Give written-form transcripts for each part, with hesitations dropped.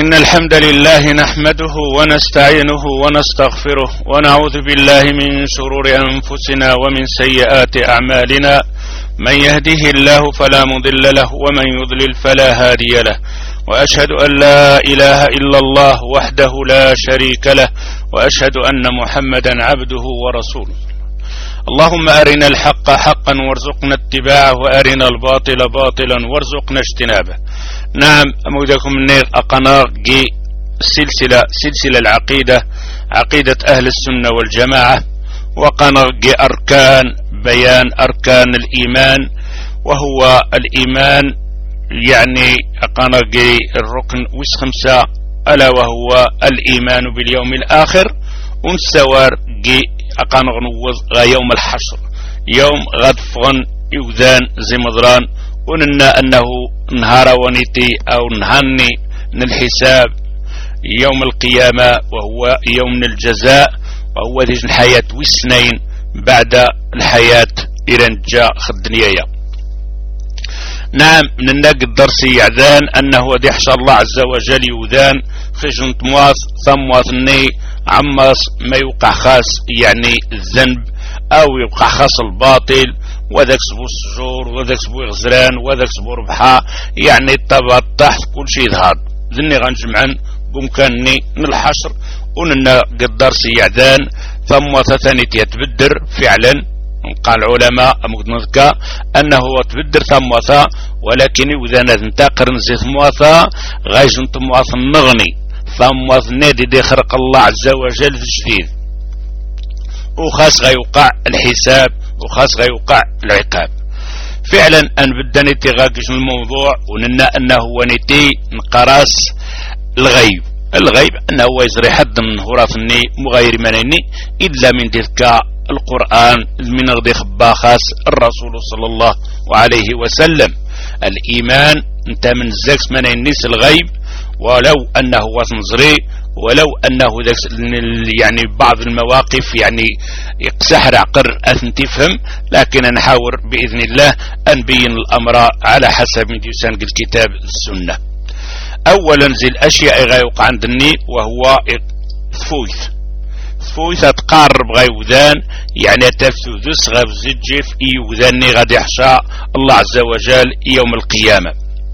إن الحمد لله نحمده ونستعينه ونستغفره ونعوذ بالله من شرور أنفسنا ومن سيئات أعمالنا. من يهده الله فلا مضل له ومن يضلل فلا هادي له، وأشهد أن لا إله إلا الله وحده لا شريك له، وأشهد أن محمدا عبده ورسوله. اللهم أرنا الحق حقا وارزقنا اتباعه، وأرنا الباطل باطلا وارزقنا اجتنابه. نعم، أمودكم النير أقناق سلسلة العقيدة، عقيدة أهل السنة والجماعة، وقناق أركان بيان أركان الإيمان، وهو الإيمان يعني أقناق الركن وس5 ألا وهو الإيمان باليوم الآخر، ونسوار أقانغ نوز يوم الحشر، يوم غدفغن يوذان زي مضران، وننا أنه نهار ونيتي أو نهني الحساب يوم القيامة، وهو يوم الجزاء، وهو ذي الحياة والسنين بعد الحياة إلى جاء الدنيا. نعم، من الناق الدرسي يعذان أنه يحشى الله عز وجل يوذان خشن تمواث ثمواثني عمص ما يوقع خاص يعني الذنب أو يوقع خاص الباطل، وذاك سبو السجور وذاك سبو غزران وذاك سبو ربحة، يعني الطبع تحت كل شيء ظهر ذني غنجمعن بمكانني من الحشر. وننا قدر سيعدان ثم ثاني يتبدر فعلا. قال العلماء مقدنذكا أنه تبدر ثم ولكن إذا ننتقر نزيث موثا غايش نتمواث النغني ثم نادي دي خرق الله عز وجل تجديد، وخاص غيوقع الحساب وخاص غيوقع العقاب. فعلا أن بدني تغاقش الموضوع، وننا أنه ونتي نقراس الغيب أنه يزري حد من هراثني مغير منني إلا من تلك القرآن من غدي خبا خاص الرسول صلى الله عليه وسلم. الإيمان انت من زكس من الناس الغيب، ولو أنه وصنزري، ولو أنه يعني بعض المواقف يعني يقسحر عقر أثن تفهم، لكن نحاول بإذن الله أن بين الأمر على حسب مديسان الكتاب السنة. أولا زي الأشياء غيوقع عندني وهو ثفويث تقارب غيوذان، يعني تفثوث غير زجف يوذاني غادي يحشى الله عز وجل يوم القيامة.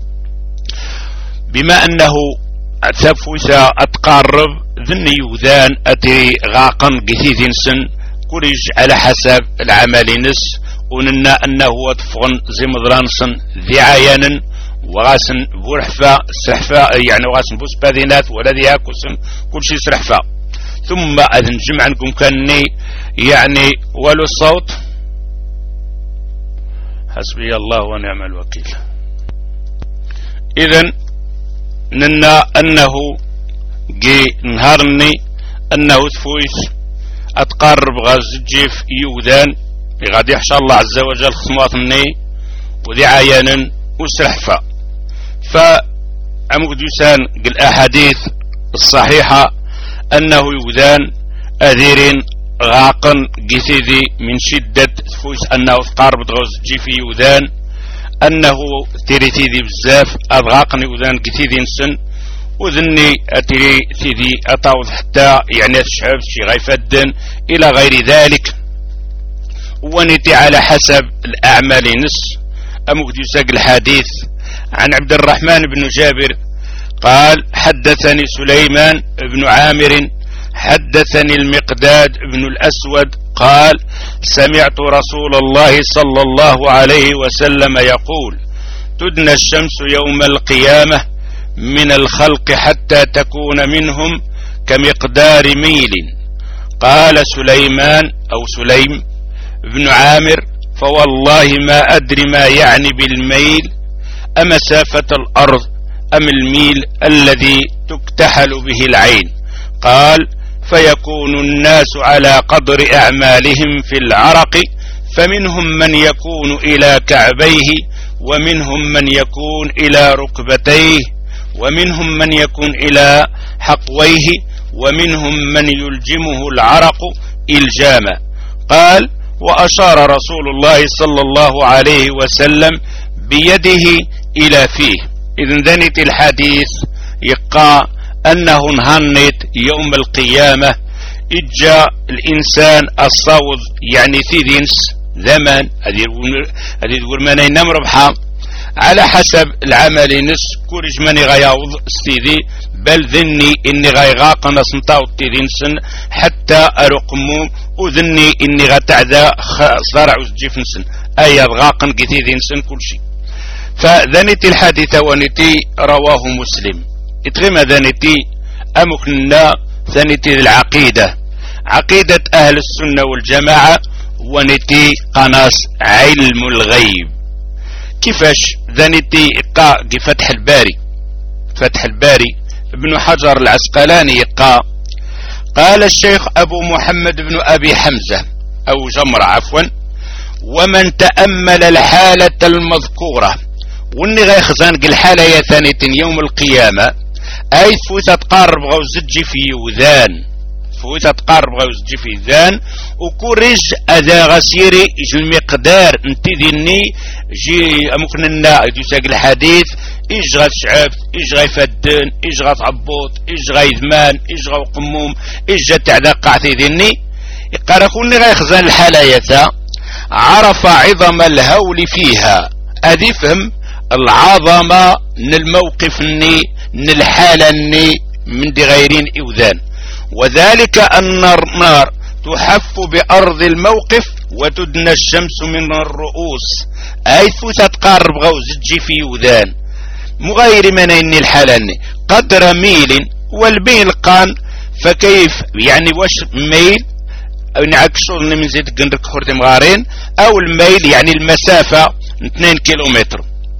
بما أنه تفوث أتقارب ذني يوذان أتي غاقا قثيث سن كوريج على حسب العمل نس، وننا أنه وطفغن زي مضران سن ذي عيانا وغاسن بورحفة سرحفة، يعني وغاسن بوس باذينات ولا ذي هاكوسن كل شيء سرحفة. ثم أذن جمعا كني يعني ولو الصوت حسبي الله ونعم الوكيل. إذن ننا أنه جي نهارني أنه تفويث أتقرب غاز جيف يوذان غادي يحشى الله عز وجل خصماتني وذي عيانا وسرحفة. فعمق دوسان الأحاديث الصحيحة أنه يوذان أذير غاقا قثيذي من شدة تفويث أنه تقارب غاز جيف يوذان، أنه تيريثيذي بزاف أضغاقني وذان كثيذي نسن، وذني أتري ثيذي أطاوض حتى يعني تشعب شي غيفدن إلى غير ذلك. ونتي على حسب الأعمال نس. أمك يساق الحديث عن عبد الرحمن بن جابر قال حدثني سليمان بن عامر حدثني المقداد بن الأسود قال سمعت رسول الله صلى الله عليه وسلم يقول تدنى الشمس يوم القيامة من الخلق حتى تكون منهم كمقدار ميل. قال سليمان أو سليم بن عامر فوالله ما أدري ما يعني بالميل، أمسافة الأرض أم الميل الذي تكتحل به العين؟ قال فيكون الناس على قدر أعمالهم في العرق، فمنهم من يكون إلى كعبيه، ومنهم من يكون إلى ركبتيه، ومنهم من يكون إلى حقويه، ومنهم من يلجمه العرق إلجاما. قال وأشار رسول الله صلى الله عليه وسلم بيده إلى فيه. إذن ذنت الحديث يقى أنه نهنيت يوم القيامة إجا الإنسان الصوت يعني ثيدينس زمان هذه تقول ماني نم ربحة على حسب العمل نس كورج ماني غياوض استيدي بل ذني إني غيغاق نصنطاو تيدينسن حتى أرقمو وذني إني غتعدى صارع وزجيفنسن أي غاقن كتيدينسن كل شيء. فذنتي الحادثة ونتي رواه مسلم اتغم ذنتي أمكننا ثنتي العقيدة عقيدة أهل السنة والجماعة ونتي قناص علم الغيب. كيفاش ذنتي فتح الباري فتح الباري ابن حجر العسقلاني قال الشيخ أبو محمد بن أبي حمزة أو جمرة عفوا ومن تأمل الحالة المذكورة واني غيخزان الحالة يا ثانية يوم القيامة أي فوتا تقارب غو زجي في يوذان فوتا تقارب غو زجي في يوذان وكورج أذا غسيري إج المقدار انتذني جي أمكننا يدوساق الحديث إج غتشعبت إج غيفدن إج غتعبوط إج غيذمان إج غوقموم إج تعذا قاعتي ذني يقال كوني غيخزان الحالة يتا عرف عظم الهول فيها أذي فهم العظمة من الموقف من الحالة من دي غيرين إوذان وذلك أن النار تحف بأرض الموقف وتدنى الشمس من الرؤوس أي تتقارب غوز تجي في يوذان مغير من إن الحالة قدر ميل والبين القان فكيف يعني واش ميل أو نعكسو من زيت قندك حورت مغارين أو الميل يعني المسافة 2 كيلومتر.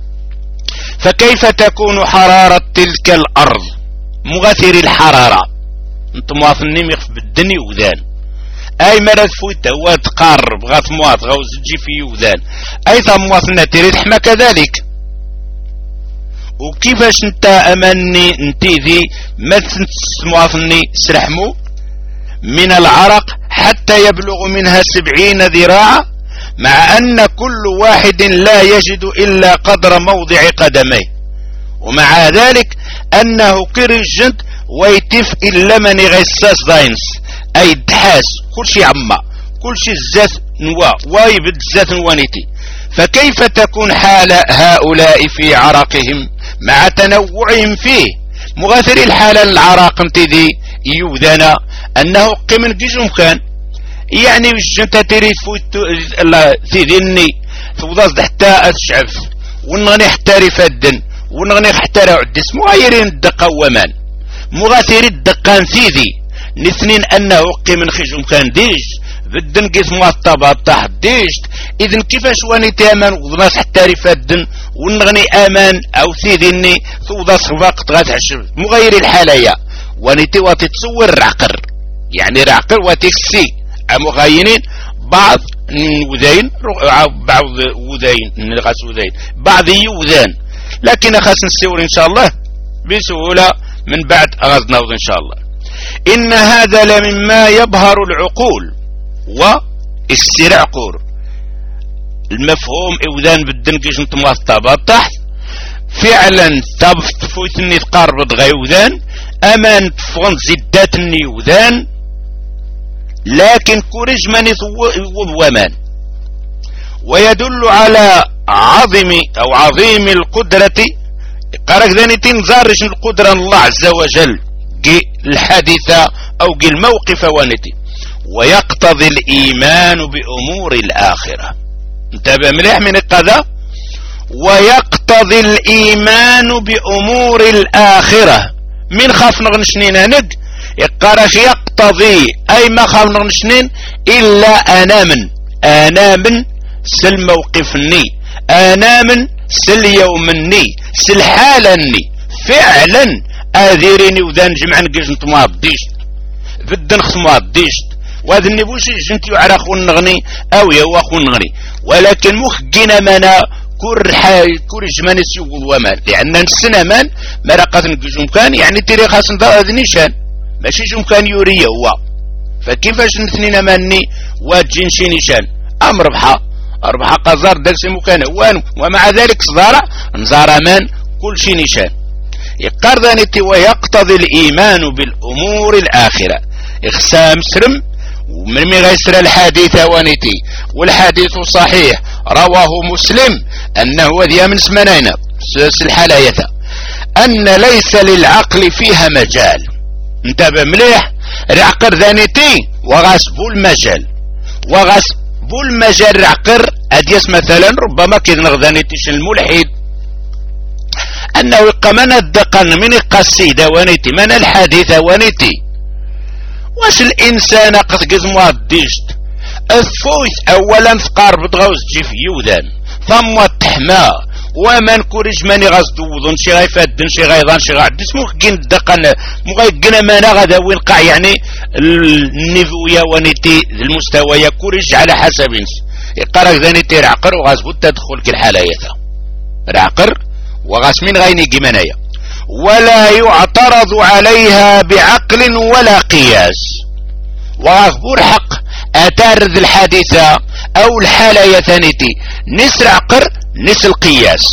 فكيف تكون حرارة تلك الأرض مغثر الحرارة انت مواطنين يخف بالدني وذان أي مرض فويته هو تقارب غاث مواط غوز تجي في يوذان أي مواطنة تريد حما كذلك. وكيفاش انت أمني انتيذي ما مواطني سرحمو من العرق حتى يبلغ منها 70 ذراعا مع أن كل واحد لا يجد إلا قدر موضع قدميه ومع ذلك أنه كرجنت ويتف إلا من غساس داينس أي دحاس كل شيء عما كل شيء الزات نوا وايبد الزات نوانيتي. فكيف تكون حال هؤلاء في عرقهم مع تنوعهم فيه مغاثر الحالة العراق امتذي يوذنا أنه قمن جيجهم كان يعني الجنة تريد في ذني فوضاز حتى أتشعف ونغني حتى رفادن ونغني حتى رعدس مغايرين الدقة ومان مغاثر الدقان ثيذي نثنين أنه قمن خيجهم كان ديج بدن قيس مواطبات تحت ديجت إذن كيفاش واني تامان وضناس حتى رفادن ونغني آمان أو ثيذني فوضاز وقت غاتعشف مغاير الحالية واني تواتي تصور العقر يعني العقر واتكسي مغاينين بعض وذين بعض وذين نغاس وذين بعض يوذان لكن خاص نسيور إن شاء الله بسهولة من بعد أغاز نوض إن شاء الله. إن هذا لمما يبهر العقول واسترعقور المفهوم إوذان بالدنكيش نتمواطبات تحت فعلا تفوتني تقارب غيوذان أمان تفغن زداتني يوذان لكن كورج من ومان ويدل على عظيم القدرة قرق ذاني تنزارج القدرة الله عز وجل جي الحادثة أو جي الموقف وانتي ويقتضي الإيمان بأمور الآخرة انتبه مليح من القذا ويقتضي الإيمان بأمور الآخرة من خاف نغنشنين ند يقارش يقتضي أي ما خاف نغنشنين إلا أنا من سل موقفني أنا من سل يومني سل حالني فعلا أذيريني وذان جمع نقيش نتماب ديشت بدن خصماب ديشت وهذا النبوشي جنت يعرخ ونغني أو يواخ ونغني ولكن مخجنا منا كور جمان سيقول ومان لأن السنة مان مرقات نقيش مكان يعني تري خاص هذا نيشان ماشي جمكان يوري هو فكيفاش نثنين ماني واجنشي نيشان أمر ربحة قزار درس مكان ومع ذلك صدارة نزار مان كل شي نيشان يقرنتي ويقتضي الإيمان بالأمور الآخرة إخسام سرم ومن مغيسر الحديث ونتي والحديث صحيح رواه مسلم أنه ذي من سمنين الحلاية أن ليس للعقل فيها مجال. انتبه مليح، العقر ذانيتي وغاسبو المجال وغاسبو المجال العقر أديس مثلا ربما كذنغ ذانيتيش الملحد أنه يقمن الدقن من القصيدة ونيتي من الحديث ونيتي واش الإنسان قد قزموا الديشت الثوث أولا ثقار بتغوز جيف يوذان ثم التحمى ومن كوريج ماني غازدوضن شي غيفادن شي غيضان شي غعدس ممكن الدقن مغيقنا مانا غدا وين قاع يعني النيفوية ونيتي المستوى كوريج على حسب يقرأ ذانيتي رعقر وغازبو تدخل كالحالاية رعقر وغاس من غيني جمانية ولا يعترض عليها بعقل ولا قياس وغفور حق أتارد الحادثة أو الحالة ثانيتي نسر عقر نسر القياس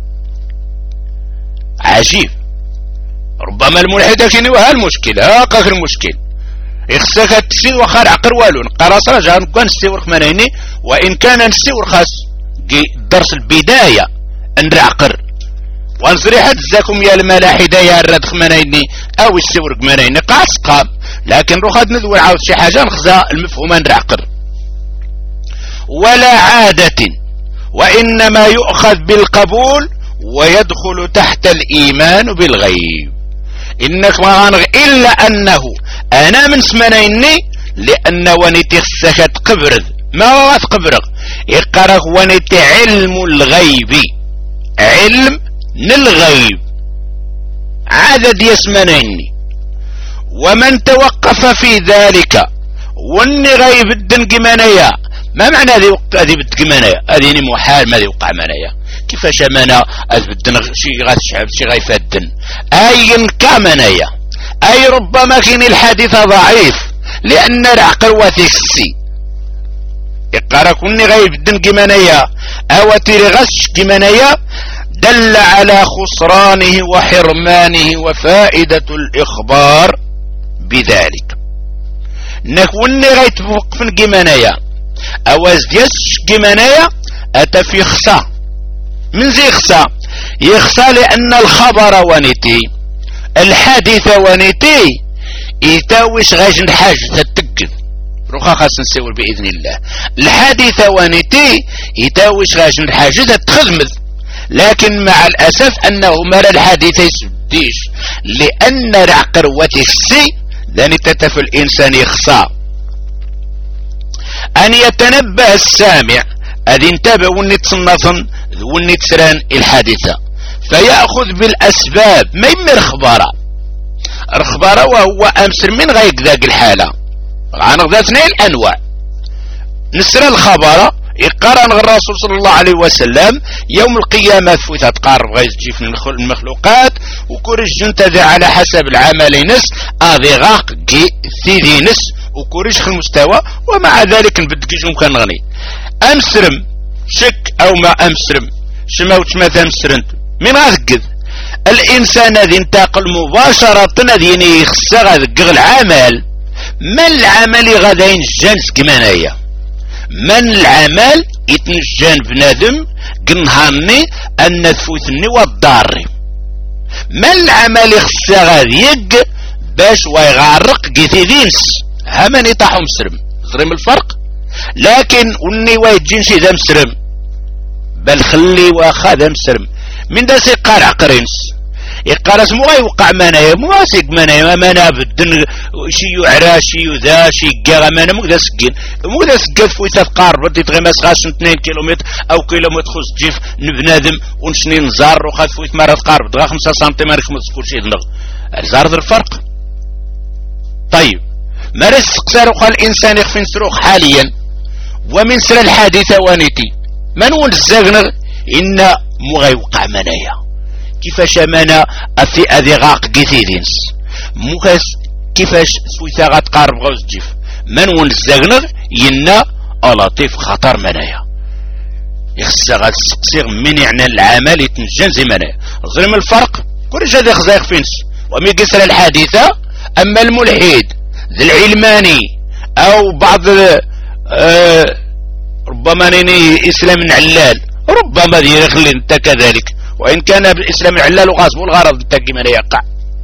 عجيب. ربما الملحدة كيني وها المشكلة هاكاك المشكل يخسك تسيد وخار عقر والون قراص رجع نكون نستيور منيني وإن كان نستيور خاص درس البداية نرعقر وانصري حد زاكم يا الملاحدة يا الردخ منيني او السورق منيني قاس قام لكن روخد ندور عاود شي حاجة نخزى المفهومان رعقر ولا عادة وإنما يؤخذ بالقبول ويدخل تحت الإيمان بالغيب إنك ما غانغ إلا أنه أنا من سمنيني لأن ونيتي خسك تقبرد ما هو تقبرغ يقرغ ونيتي علم الغيب علم للغيب عدد يسمنيني ومن توقف في ذلك واني غيب الدنق منايا ما معنى هذه بالدقمانية هذه محال ما يوقع منايا كيفاش منا الدن شي غاتشعب شي غيفادن اي كامنايا اي ربما كاين الحديث ضعيف لان العقل وثيكسي يقرا كوني غيب الدنق منايا او تيري غش كمنايا دل على خسرانه وحرمانه وفائدة الإخبار بذلك نكوني غيت وقف الجمانية أواز ديس جمانية أتا في خصا من زي خصا يخصا لأن الخبر ونيتي الحادث ونيتي يتاوش غاج الحاج تتقذ روخا خاص نسيور بإذن الله الحادث ونيتي يتاوش غاج الحاج تتخدمذ لكن مع الأسف أنه مر الحادثة يسديش لأن العقر وتسي ذاني تتف الإنسان يخصى أن يتنبه السامع أذ انتبه وني تصنفن وني تسران الحادثة فيأخذ بالأسباب ما يمر خبارة الخبارة وهو أمسر من غير ذاك الحالة غانغ ذاتنا الأنواع نسر الخبارة يقارن الرسول صلى الله عليه وسلم يوم القيامة فوتا تقارب غير تجي في المخلوقات وكورج جنت على حسب العمل نس اذي غاق جي ثيدي نس وكورج في المستوى ومع ذلك نبدكيش ممكن نغني امسرم شك او ما امسرم شماوت ما تمسرنت من غاقذ الانسان الذي انتقل مباشرة ذي يخسر غاقذ العمل ما العمل غدا ينجنس كمانايا من العمل يتنجان بنادم قنهاني أن تفوتني والضاري من العمل يخصى غاديق باش ويغارق قيثيدينس هماني طاحو مسرم زرم الفرق لكن وني ويجين شي ذا مسرم بل خلي واخا ذا مسرم من دا سيقار عقرينس يقارس مو يوقع منايا مو سيق منايا مانا بدن شي يعرا شي يذا شي كاغا مانا مو ذا سكين مو ذا سكات فويتا تقار بدي تغمس غاش 2 كيلومتر او كيلومتر خص جيف نبنادم ونشني نزار وخاف فويت مرة تقار بدغا 5 سنتيمتر ما تذكرش يدنغ زار ذا الفرق. طيب مارس سقسار وخا الانسان يخفي نسروخ حاليا ومن سر الحادثة وانيتي من ون الزاغنغ ان مو غيوقع منايا كيفاش مانا في اذي غاق قيثيدينس موكاس كيفاش سويتا غتقارب غوز جيف من ون الزاغنغ ينا لطيف خطر منايا يخص غتسقسيغ من يعني العمل يتنجن زي منايا ظلم الفرق كل هذا خزايق فينس ومي قسر الحادثة. أما الملحد ذي العلماني أو بعض ربما نيني إسلام علال ربما ذي يخلي انت كذلك، وإن كان بالإسلام علال وغاصب الغرض التاكي من يقع.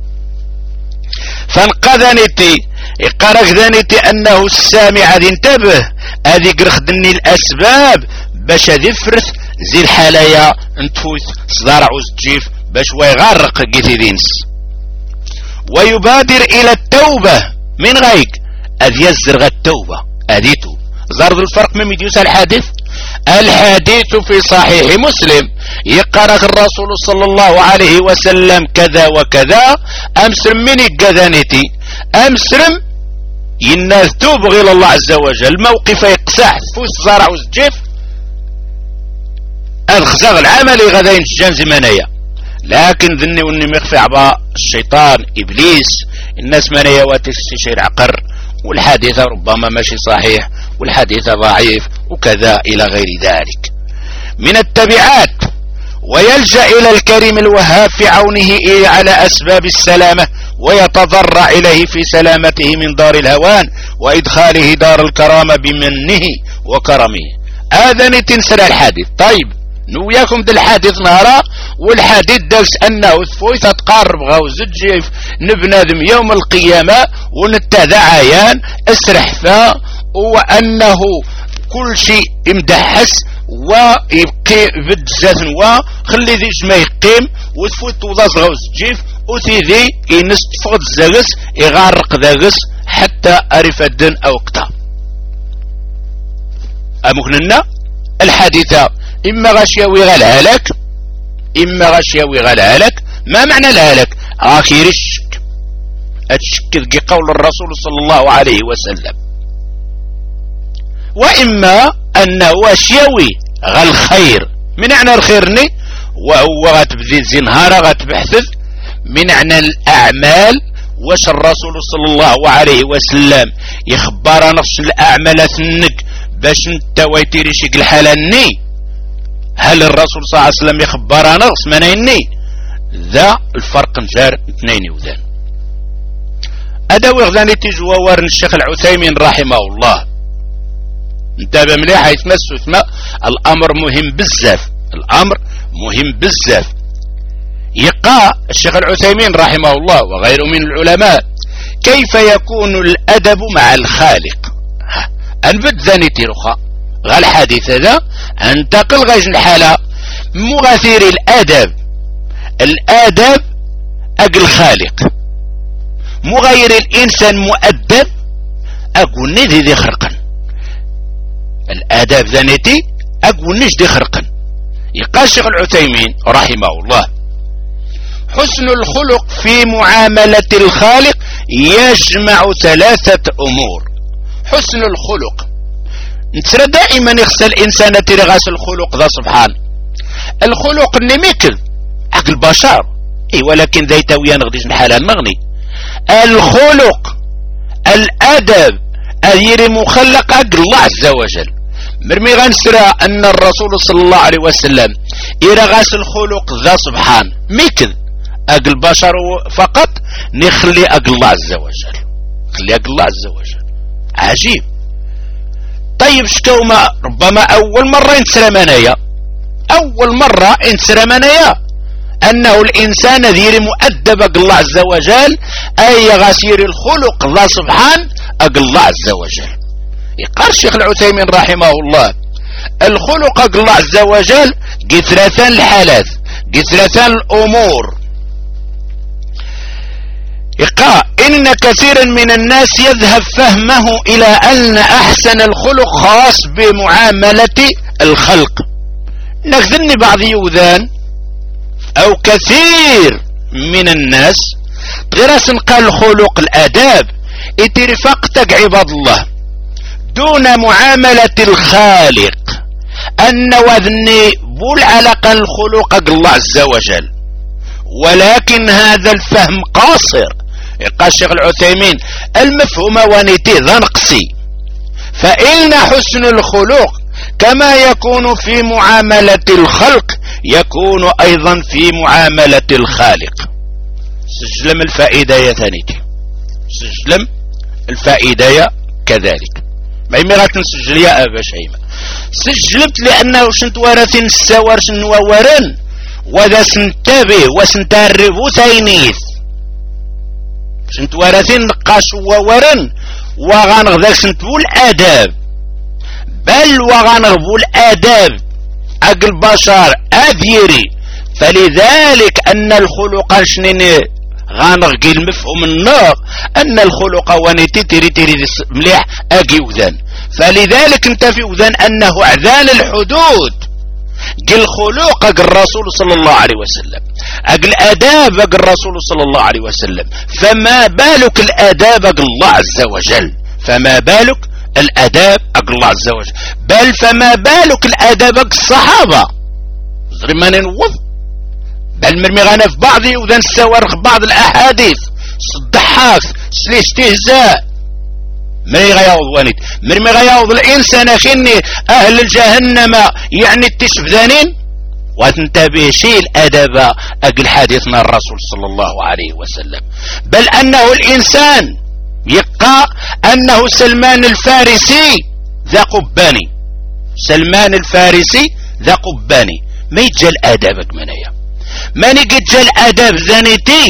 فانقذنتي إقارك ذانتي أنه السامع ذي انتبه هذي قرخدني الأسباب باش هذي فرث زي الحالية انتفوث صدار عوز تجيف باش ويغرق قيثي دينس ويبادر إلى التوبة من غيك أذ يزرغ التوبة أذيتو زارد الفرق من مديوس الحديث في صحيح مسلم يقرأ الرسول صلى الله عليه وسلم كذا وكذا أمسرم من الجذانتي أمسرم يناث توب غير الله عز وجل موقف يقسح فوس زارع وزجيف الخزاغ العملي غدا ينشجان زمانية. لكن ذني واني مخفي عباء الشيطان إبليس الناس منية وتستشير عقر والحادثة ربما ماشي صحيح والحادثة ضعيف وكذا إلى غير ذلك من التبعات. ويلجأ إلى الكريم الوهاب في عونه على أسباب السلامة ويتضرع إليه في سلامته من دار الهوان وإدخاله دار الكرامة بمنه وكرمه. هذا نتنسل الحادث. طيب نوياكم ذا الحادث نهارا والحادث داس أنه ثفوي تتقارب غوزج نبنادم يوم القيامة ونتهذا عيان اسرح فا وأنه كل شيء امدحس ويبقي بجزاز وخلي ذي ما يقيم وثفوت توضاز غوزجيف وثيذي ينستفغد الزاغس يغارق ذاغس حتى أعرف الدن أو قتا أمكننا الحادثة إما غشيوي غالهالك إما غشيوي غالهالك. ما معنى الهالك؟ آخر الشك الشك ذي قول الرسول صلى الله عليه وسلم. وإما أنه غشيوي غالخير من معنى الخيرني وهو غتبذي زنهارة غتبحث من معنى الأعمال واش الرسول صلى الله عليه وسلم يخبر نفس الأعمال ثنك باش انت ويتيري شيك الحالاني. هل الرسول صلى الله عليه وسلم يخبر نغص منيني ذا الفرق نجار اثنين وذان. هذا وغذاني تيجوا وارن الشيخ العثيمين رحمه الله انتبه مليح يتمسوا ثم الأمر مهم بزاف. الأمر مهم بزاف. يقع الشيخ العثيمين رحمه الله وغيره من العلماء كيف يكون الأدب مع الخالق. أنبت ذاني تيرخا غال حديث هذا انتقل غيش الحالة مغاثير الأدب أقل خالق مغير الإنسان مؤدب أقول ندي ذي خرقا الأدب ذانيتي أقول نجدي خرقا. يقال الشيخ العثيمين رحمه الله حسن الخلق في معاملة الخالق يجمع ثلاثة أمور. حسن الخلق نترى دائما يخسى الإنسان ترغاس الخلق ذا سبحان الخلق النميكل عقل بشر ولكن ذا يتويا نغديش الحالة المغني. الخلق الأدب أذير مخلق عقل الله عز وجل. مرمي غنسرى أن الرسول صلى الله عليه وسلم يرغاس الخلق ذا سبحان ميكل عقل بشر فقط نخلي عقل الله عز وجل. خلي عقل الله عز وجل عجيب. طيب شكوما ربما أول مرة ينسر منايا أنه الإنسان ذير مؤدب الله عز وجل أي غسير الخلق الله سبحان الله عز وجل. يقال الشيخ العثيمين رحمه الله الخلق الله عز وجل قثرتان الحالات قثرتان الأمور. يقال إن كثيرا من الناس يذهب فهمه إلى أن أحسن الخلق خاص بمعاملة الخلق. نخذني بعض يوذان أو كثير من الناس غير قال الخلق الآداب اترفقتك عباد الله دون معاملة الخالق أن وذني بول علاقة الخلق الله عز وجل. ولكن هذا الفهم قاصر. قال الشيخ العثيمين المفهوم ونيتي ذا نقصي. فإن حسن الخلق كما يكون في معاملة الخلق يكون أيضا في معاملة الخالق. سجلم الفائدة ثانيتي سجلم الفائدة كذلك ما يمغاك نسجل يا أبا شيماء سجلت لأنه شنت ورثين السوار شنوورن وذا سنتبه وسنتعرفو ثينيث شنت ورثين نقاش وورن وغانغذاك سنتبو الآداب بل وغانغبو الآداب أقل بشر أذيري فلذلك أن الخلق شنين غانغي المفهوم النار أن الخلق ونتي تري مليح أجي وذان فلذلك انت في وذان أنه أعذان الحدود قل خلق قل الرسول صلى الله عليه وسلم أقل أداب قل الرسول صلى الله عليه وسلم فما بالك الأداب قل الله عز وجل فما بالك الأداب قل الله عز وجل بل فما بالك الأداب قل الصحابة زري ما ننوض بل مرمي غانا في بعض وذن السوارخ بعض الأحاديث الضحاك سلي استهزاء مرمي غياوض وانيت مرمي غياوض الإنسان خني أهل الجهنم يعني التشفذانين وتنتبه شيء الأدب أقل حديثنا الرسول صلى الله عليه وسلم بل أنه الإنسان يقع أنه سلمان الفارسي ذا قباني سلمان الفارسي ذا قباني ما يتجل أدابك منايا ما نجد الأداب ذانيتي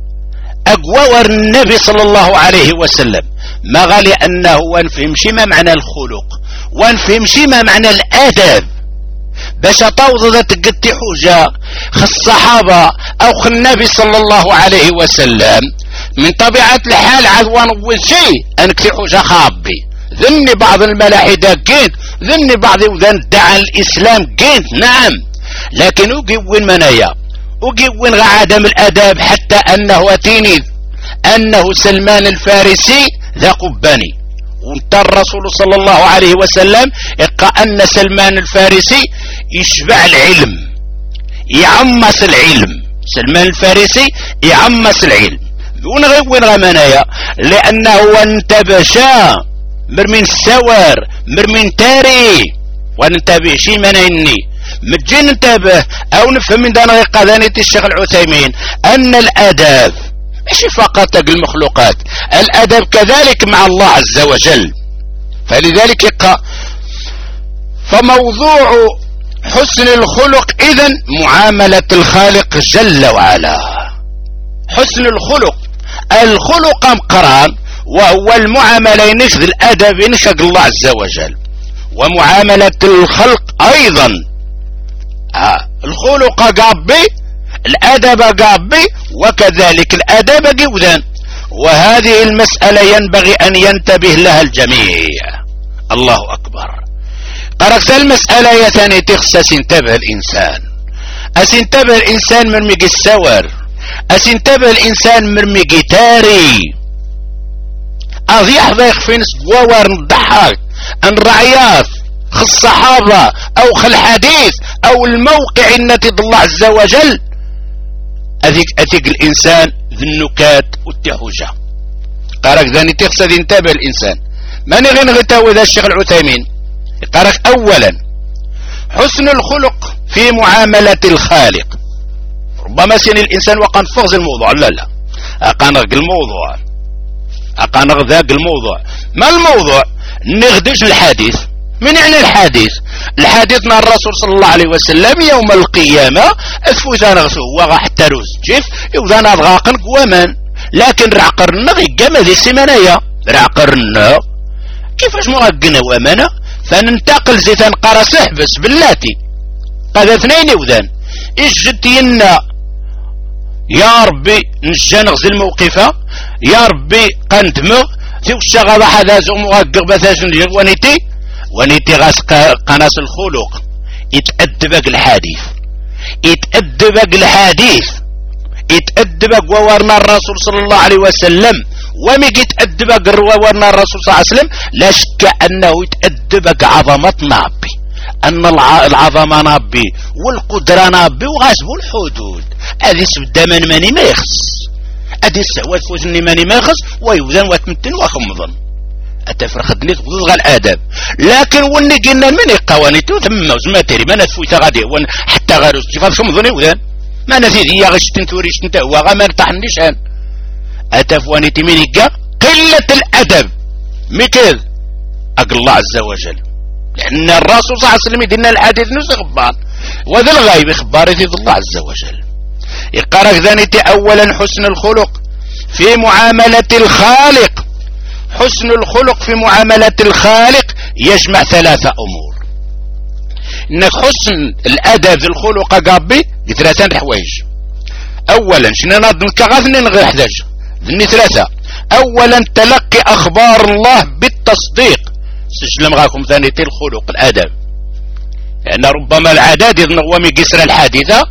أقوى النبي صلى الله عليه وسلم ما غالي أنه وانفهمش ما معنى الخلق وانفهمش ما معنى الأداب باش توضد تقدي حجة الصحابة أو النبي صلى الله عليه وسلم من طبيعة الحال عدوان أول شيء أنك في حجة خابي ذني بعض الملاحدة قيد ذني بعض وذن دعا الإسلام قيد نعم لكن أجي وين منايا أجي وين عدم الأداب حتى أنه أتيني أنه سلمان الفارسي ذا قباني وانت الرسول صلى الله عليه وسلم يقع أن سلمان الفارسي يشبع العلم يعمس العلم سلمان الفارسي يعمس العلم وين غمانايا لأنه انتبشا مرمين السوار مرمين تاري وانتبه شي منيني مجين انتبه او نفهم من دانا قذانية الشيخ العثيمين ان الاداب مش فقط المخلوقات الادب كذلك مع الله عز وجل فلذلك فموضوع حسن الخلق اذن معاملة الخالق جل وعلا حسن الخلق مقران وهو المعاملة نشذ الادب نشق الله عز وجل ومعاملة الخلق ايضا الخلق قابي الادب قابي وكذلك الادب جوذان وهذه المسألة ينبغي ان ينتبه لها الجميع الله اكبر قرأت المسألة يا ثاني تخص انتبه الانسان اسنتبه الانسان من ميجي السور اسنتبه الانسان من ميجي تاري اضيح ضيق في نسبوار الضحاك الرعيات الصحابة او الحديث او الموقع التي الله عز وجل اذيك الانسان ذي النكات والتهجة قارك ذاني تقصد انتبه الانسان ماني غير نغتاوي ذا الشيخ العثيمين قارك اولا حسن الخلق في معاملة الخالق ربما سين الانسان وقان فغز الموضوع لا اقانغ الموضوع اقانغ ذاك الموضوع ما الموضوع نغدش الحديث من يعني الحديث مع الرسول صلى الله عليه وسلم يوم القيامة اثفوثان غسوه حتى روز جيف يوذان اضغاقن قوامان لكن رعقرنا غي قام ذي السمانية رعقرنا كيفاش مغقنا وامانا فننتقل زيتان قرص احبس باللاتي قد اثنين يوذان اجتينا يا ربي نجان غزي الموقفة يا ربي قندمغ ثيو الشغل هذا زوم مغقق بثاش ونيتي غاس قناص الخلق يتأدبك يتأدبك وورنا الرسول صلى الله عليه وسلم ومي يتأدبك وورنا الرسول صلى الله عليه وسلم لا شك أنه يتأدبك عظمة نابي أن العظمة نابي والقدرة نابي وغاسب الحدود هذه سبدا من ماني ما يخص هذه السواد فوزني ماني ما يخص ويوذن وتمتن وخمضن أتفرخ دنيت وضغ الآداب لكن وني قلنا من القوانيت ثم زما تري ما نتفوي غادي حتى غير استفاد خمضني وذن ما نفيد هي غش تنتوريش انت هو غما نتحنيش هان اتفواني تمينيكا قلة الادب مثل اقل الله عز وجل، لان الرسول صلى الله عليه وسلم يدينا الحديث نفس خبار وذا الغيب خبار في الله عز وجل. يقرأ ذانيتي اولا حسن الخلق في معاملة الخالق. حسن الخلق في معاملة الخالق يجمع ثلاثة امور. انك حسن الادب في الخلق قابي ثلاثة حوايج. اولا شنو نظن كغاثني نغير 11 ذني ثلاثة. اولا تلقي اخبار الله بالتصديق سجل معكم ثانيتي الخلق الادب، لان ربما العداد يظن يقسر الحادثة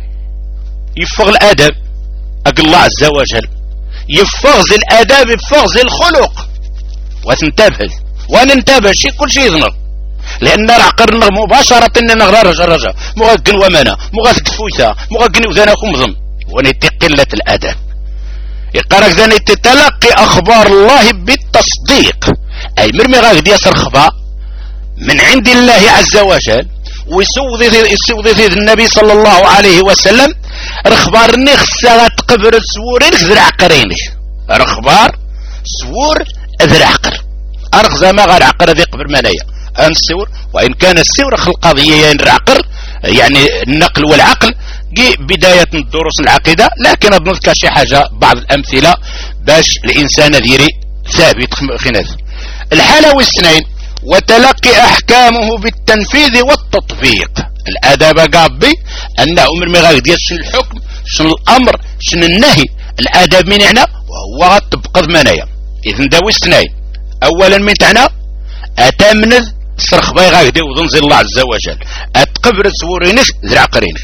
يفغ الادب اقل الله عز وجل يفغز الاداب يفغز الخلق وتنتبه وننتبه شي كل شيء يظنر، لان العقر مباشرة نغرى رجا مغاقن ومانا مغاقن فويثا مغاقن وذانكم ظن ونتي قلة الادب. يقرأ ذاني تتلقي اخبار الله بالتصديق، اي مرمي غاقد يسر خبا من عند الله عز وجل ويسوضي النبي صلى الله عليه وسلم رخبار نخسا تقبر سورين ذرع قرينش رخبار سور ذرع قر ارخ ما غير عقر ذي قبر منايا ان السور، وان كان السور خلق قضية العقر يعني النقل والعقل بداية من دروس العقيدة، لكن نذكر شي حاجة بعض الامثلة باش الانسان ذيري ثابت خناث. الحالة والسنين وتلقي احكامه بالتنفيذ والتطبيق. الاداب قابي انه امر ما غادي شنو الحكم شنو الامر شنو النهي. الاداب من هنا وهو غتطبق منايا. اذن داوي السنين اولا من تاعنا اتمنذ صرخ باي غادي وظنزل الله عز وجل اتقبر سورينش ذرع قرينش.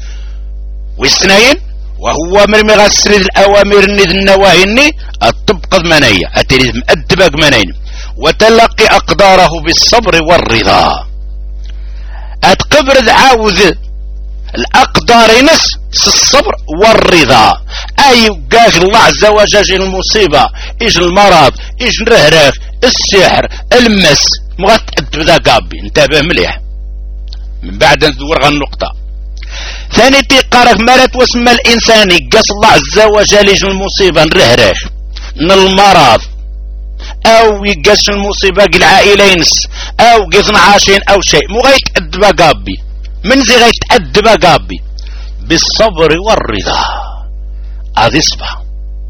والسنين وهو من غسر الاوامر نذ النواهي الطبق منايا اتريد مؤدبك منين. وتلقي اقداره بالصبر والرضا اتقبر عاوذ الاقدار نس الصبر والرضا. اي قاش الله عز وجل المصيبة ايش المرض ايش الرهراف السحر المس مغات تأدب ذا قابي انتبه مليح من بعد ندور غن النقطة. ثاني تقارف مالت واسم الانسان قاس الله عز وجل ايش المصيبة الرهراف من المرض او يقاس المصيبة العائلين او قسم عاشين او شيء مو غيتأدب قابي من زي غيتأدب قابي بالصبر والرضا. هذه صفة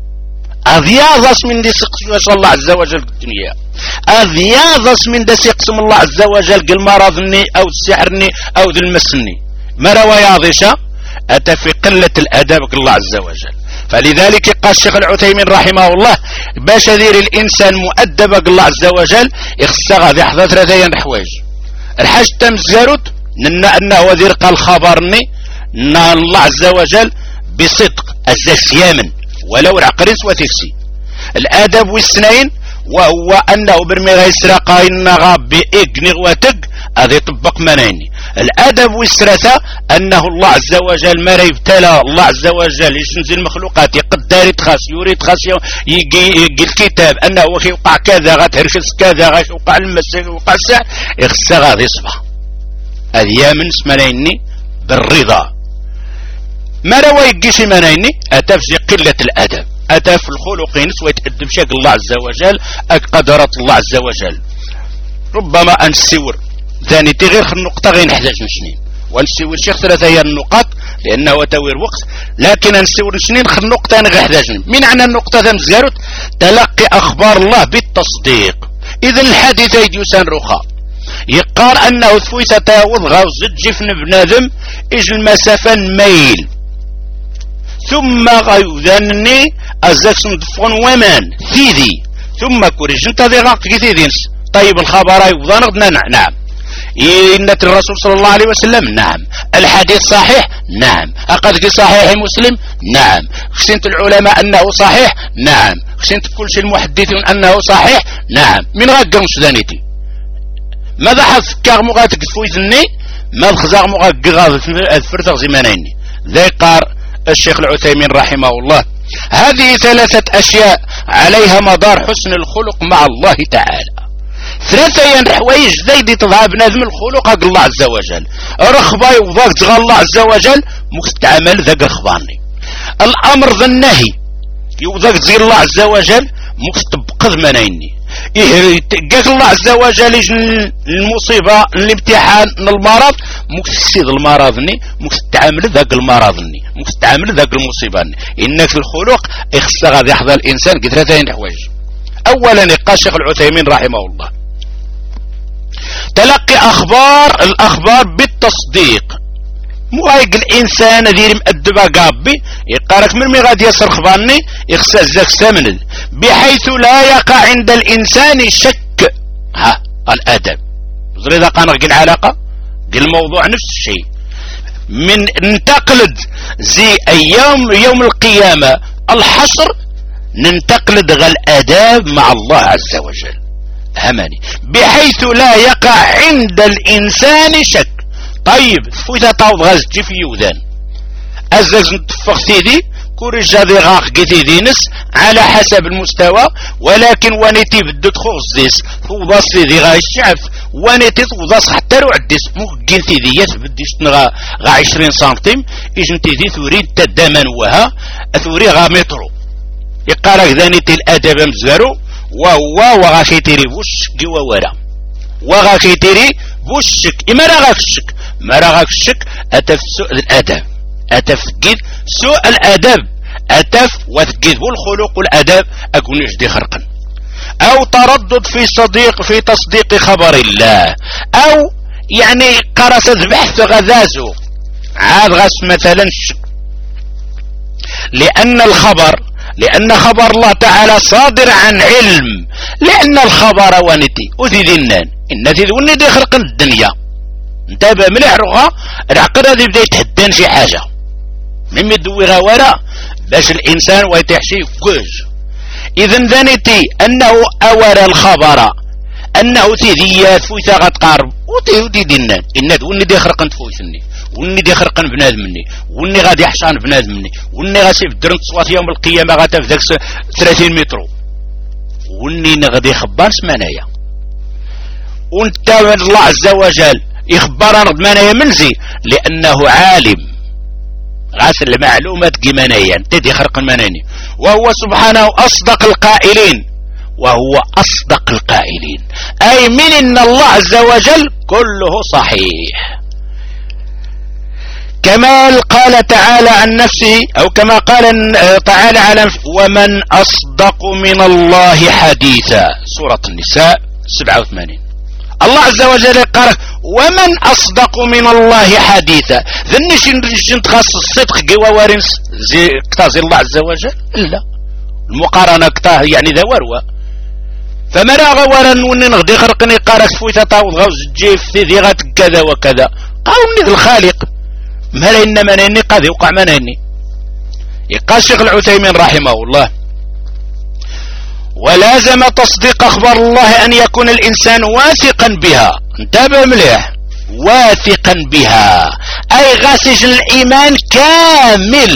أذياضس من دي سقسم الله عز وجل الدنيا أذياضس من دي سقسم الله عز وجل قل مرضني أو سحرني أو ذي المسني ما رواياضشة أتى في قلة الأدب الله عز وجل. فلذلك قال الشيخ العثيمين رحمه الله باش يدير الإنسان مؤدب الله عز وجل يخصها بحظة ثلاثين حوايج. الحاج تمزاروت أنه وذير قال خبرني أن الله عز وجل بصدق الزسيامن ولو العقرس وتفسي. الادب والسنين وهو انه برمي غيسرق ان غابي اقنغ وتق هذا يطبق منيني. الادب والسرثة انه الله عز وجل ما يبتلى الله عز وجل ينزل المخلوقات يقدر يتخاس يريد خاص يجي الكتاب انه يوقع كذا غتهرشس كذا غيوقع المسك يوقع الساعة يخص غادي يصبح هذه من اسمنيني بالرضا. ما روا يقيش منيني أتى في قلة الأدب أتى في الخلق نسوة يتأدب شكل الله عز وجل قدرات الله عز وجل. ربما أنسور ثاني تغير النقطة غير نحتاج نشنين ونسور شيخ ثلاثة هي النقاط لأنه توير وقت، لكن أنسور نشنين خل نقطة غير نحتاج من عنا النقطة ذا مزارت تلقي أخبار الله بالتصديق. إذن الحديث يديوسان رخاء يقار أنه ثوي تتاوض غوزت جفن بنادم إج المسافة ميل ثم غيوذنني أزاكسن دفون ومان ثيذي ثم كوريج انت ذي غاق ثيذينس. طيب الخبر يوضان نعم. إن الرسول صلى الله عليه وسلم نعم. الحديث صحيح نعم. أقد في صحيح مسلم نعم. خسنت العلماء أنه صحيح نعم. خسنت كل شيء المحدثون أنه صحيح نعم. من غاق مسدانيتي ماذا حفكار مغاتك فويذني ما خزاغ مغاق الفرثغ زمانيني. ذي قار الشيخ العثيمين رحمه الله هذه ثلاثة أشياء عليها مدار حسن الخلق مع الله تعالى. ثلاثة ين حوايج زايد تظهر بنادم الخلق حق الله عز وجل. رخبة يوضاك تغى الله عز وجل مستعمل ذاك رخباني. الأمر ذا النهي يوضاك تزي الله عز وجل مستبقذ منيني. قاك الله عز وجل المصيبة الامتحان المرض مكسيد المرضني مستعمل ذاك المرضني مستعمل ذاك المصيبة. إنك في الخلق إخصى غادي يحضر الإنسان قد ثلاثين حوايج. أولا يقال الشيخ العثيمين رحمه الله تلقي الأخبار بالتصديق. مو هايق الإنسان دير مؤدبة قابي يقارك من مي غادي يصر خبارني يخصى الزاك سامن بحيث لا يقع عند الإنسان شك. ها الأدب زريدا قانغ العلاقة قل الموضوع نفس الشيء. من ننتقلد زي يوم القيامة الحشر ننتقلد غا الآداب مع الله عز وجل هماني بحيث لا يقع عند الإنسان شك. طيب فويتا تعوض غازتي في يوذان أزاز نتفق سيدي كوري جادي غاق قيتي دينس على حسب المستوى. ولكن وانيتي بدو تخوص ديس توضا سيدي غا الشعف وانيتي توضا حتى رو عديس ممكن تيديات بديش تنغا غا 20 سنتيم إجنتي دي ثوري تدامن وها ثوري غا مترو يقارك ذانيتي الأدب مزارو وهو وغاكيتيري بوشك وورا وغاكيتيري بوشك إما راغاك الشك ما راغاك الشك أتف سوء الأدب أتفقد سوء الأدب أتف وثقد والخلق والأدب أكون يجدي خرقا. أو تردد في تصديق خبر الله أو يعني قرصت بحث غذازه عاد غاس مثلا الشك لأن خبر الله تعالى صادر عن علم. لأن الخبر ونتي أذي ذنان إن ذي ذوني دي خلق الدنيا انتبه مليح رغا العقل هذا يبدأ يتهدن شي حاجة مما يدوي غوارا باش الإنسان ويتحشي كوز. إذن ذنتي أنه أورى الخبر أنه تيديات فويتا غتقارب وتيودي دينان إن ذوني دي خلق تفويتني وني دي خرقن بنادم مني وني غادي يحشان بنادم مني وني غاسي بدرن تصوات يوم القيامة غاتا في ذاك 30 متر وني نغدي خبار سمانايا وانت الله عز وجل يخبر أرض مانايا منزي لأنه عالم غاسل المعلومات كيمانايا انت دي خرقن ماناني وهو سبحانه أصدق القائلين أي من إن الله عز وجل كله صحيح. كما قال تعالى عن نفسه أو كما قال تعالى على نفسه ومن أصدق من الله حديثا سورة النساء 87. الله عز وجل قال ومن أصدق من الله حديثا ذنش نتخص الصدق جوا وارنس زي كتازي الله عز وجل لا المقارنة كتاه يعني ذا وروى فما راغ ورن ونغدي خرقني قارك فويتا تاوض غوز جيف ذي غات كذا وكذا قاومني ذي الخالق مهلا إنما نيني قد يوقع منيني. يقال الشيخ العثيمين رحمه الله ولازم تصديق أخبار الله أن يكون الإنسان واثقا بها. انتبه مليح واثقا بها أي غاسج الإيمان كامل.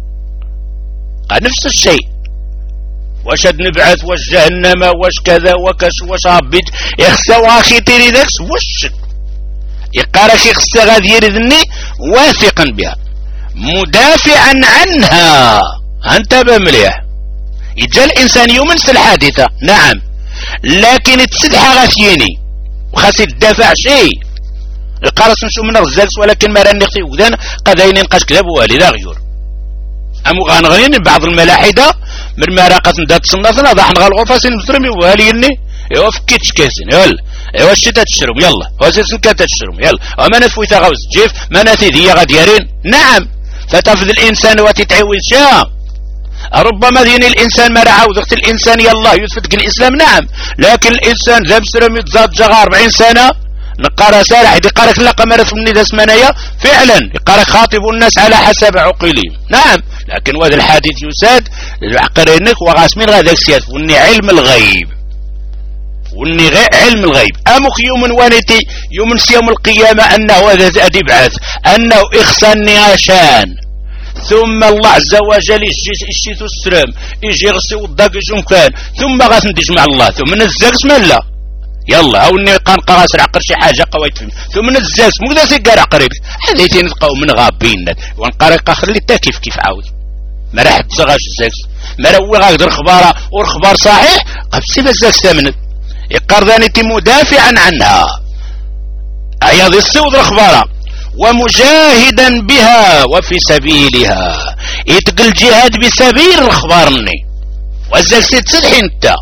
نفس الشيء واش نبعث واش جهنم واش كذا واش عبيد يخسى واخي تيري ذاكس واش يقارك يخسى غادي يردني واثقا بها مدافعا عنها. انتبه مليح يجا الانسان يومنس الحادثة نعم لكن تسدح غاسيني وخاص يدافع شيء يقارس نشو من الزلس ولكن ما راني اختي وذان قداين نقاش كذا بوالي لا غيور امو غانغرين بعض الملاحدة من مراقة ندات صنفنا ضحن غالغرفة سنفترمي واليني ايوا فكيتش كاسين يلا ايوا الشتا تشرم يلا وزيسن كاتا تشرم يلا وما نفويتا غوز جيف ما نتيدي غاديارين نعم فتفذ الانسان وتتعوز شا ربما دين الانسان ما رعاوز اخت الانسان يلا يثبت الاسلام نعم لكن الانسان ذا بسرم يتزاد جغار 40 سنة نقارا سارح يدي قارك لا قمرة من ذا سمانية فعلا يقارك خاطب الناس على حسب عقولهم نعم لكن وهذا الحديث يساد العقرينك وغاسمين غادك سياف واني علم الغيب واني علم الغيب امك يوم وانتي يوم يوم القيامة انه هذا ذي بعث انه اخساني عشان ثم الله عز وجل يشيث السلام يجي يغسي وضاق جمكان ثم غاسن تجمع الله ثم نزاق اسم الله يلا أوني قنقرا سرع قر شي حاجة قويت فيه ثم نزاز مو ذا سيقارع قريب حديثين تلقاو من غابين ونقارق خلي تا كيف عاود ما راح تزغاش الزاكس ما راهو غاقدر خبارة والخبار صحيح قبسي بزاكس ثمن يقرضاني مدافعا عنها عياض السود الخبارة ومجاهدا بها وفي سبيلها يتقل جهاد بسبيل الخبارني وزاكس تسلحين انت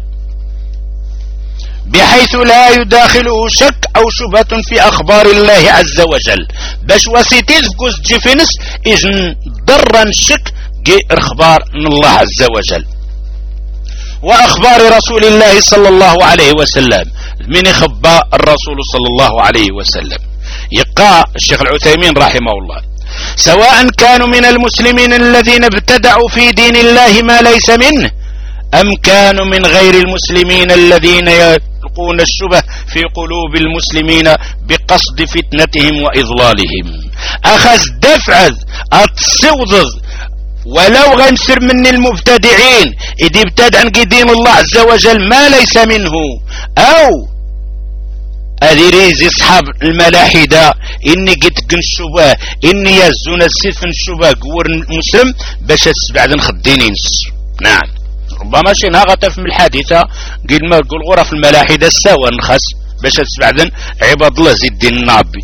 بحيث لا يداخله شك أو شبهة في أخبار الله عز وجل باش وسيتيز فكوز جيفينس إجن ضرا شك جي اخبار من الله عز وجل واخبار رسول الله صلى الله عليه وسلم من خبا الرسول صلى الله عليه وسلم يقع الشيخ العثيمين رحمه الله سواء كانوا من المسلمين الذين ابتدعوا في دين الله ما ليس منه ام كانوا من غير المسلمين الذين يلقون الشبه في قلوب المسلمين بقصد فتنتهم واضلالهم اخذ دفع التصوض ولو غنسر من المبتدعين إذا ابتدع عن دين الله عز وجل ما ليس منه أو أذيريز أصحاب الملاحدة إني قد الشبه إني يزون السيف الشبه قور المسلم باش بعد نخدينينس نعم ربما شي ناغتف من الحادثة قل ما قل غرف الملاحدة السوا نخس باش بعد عباد الله زي الدين النابي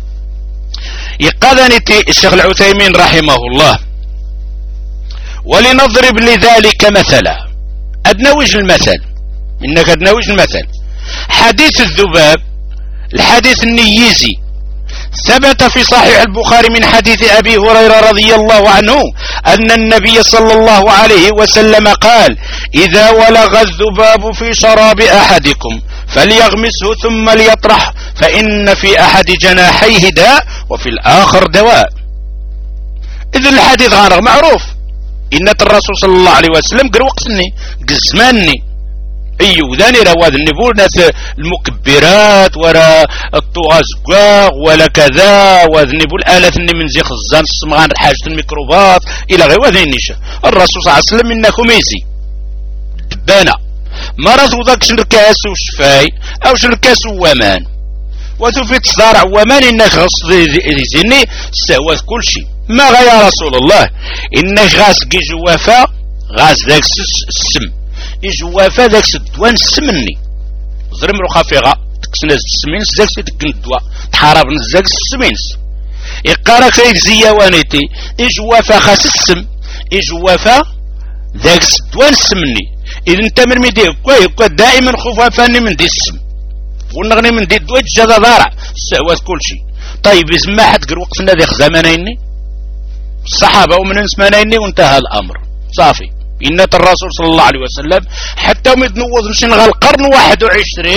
يقاذني الشيخ العثيمين رحمه الله ولنضرب لذلك مثلا أدنى وجه المثل إنك أدنى وجه المثل حديث الذباب الحديث النيزي ثبت في صحيح البخاري من حديث أبي هريرة رضي الله عنه أن النبي صلى الله عليه وسلم قال إذا ولغ الذباب في شراب أحدكم فليغمسه ثم ليطرح فإن في أحد جناحيه داء وفي الآخر دواء. إذن الحديث غير معروف إن الرسول صلى الله عليه وسلم قال وقتني قزماني أيو ذاني رواد النبول ناس المكبرات ولا الطغازقاق ولا كذا وذنبول آلة من زي خزان السمغان حاجة الميكروبات إلى غير وذين نيشا الرسول صلى الله عليه وسلم إنكم يزي دبانا مرض وذاك شركاس وشفاي أو شركاس ومان وتوفي تصدار ومان إنك غصد زيني سوى كل شيء ما غير رسول الله إنك غاس جي جوافا غاس ذاك السم يجوافا ذاك الدوان السمني ضرم رخافيغا تكسنا السمين ذاك تكن الدواء تحارب نزاك السمينس يقارا كيك زيوانيتي يجوافا خاس السم يجوافا ذاك الدوان السمني إذا انت من ميدي كوي دائما خوفا فاني من دي السم ونغني من دي الدواء جادا ضارع سوات كل شيء. طيب إذا ما حد قر وقتنا ذاك زمانيني الصحابة ومن اسمانيني وانتهى الأمر صافي. إن الرسول صلى الله عليه وسلم حتى مدنوض مشينا القرن 21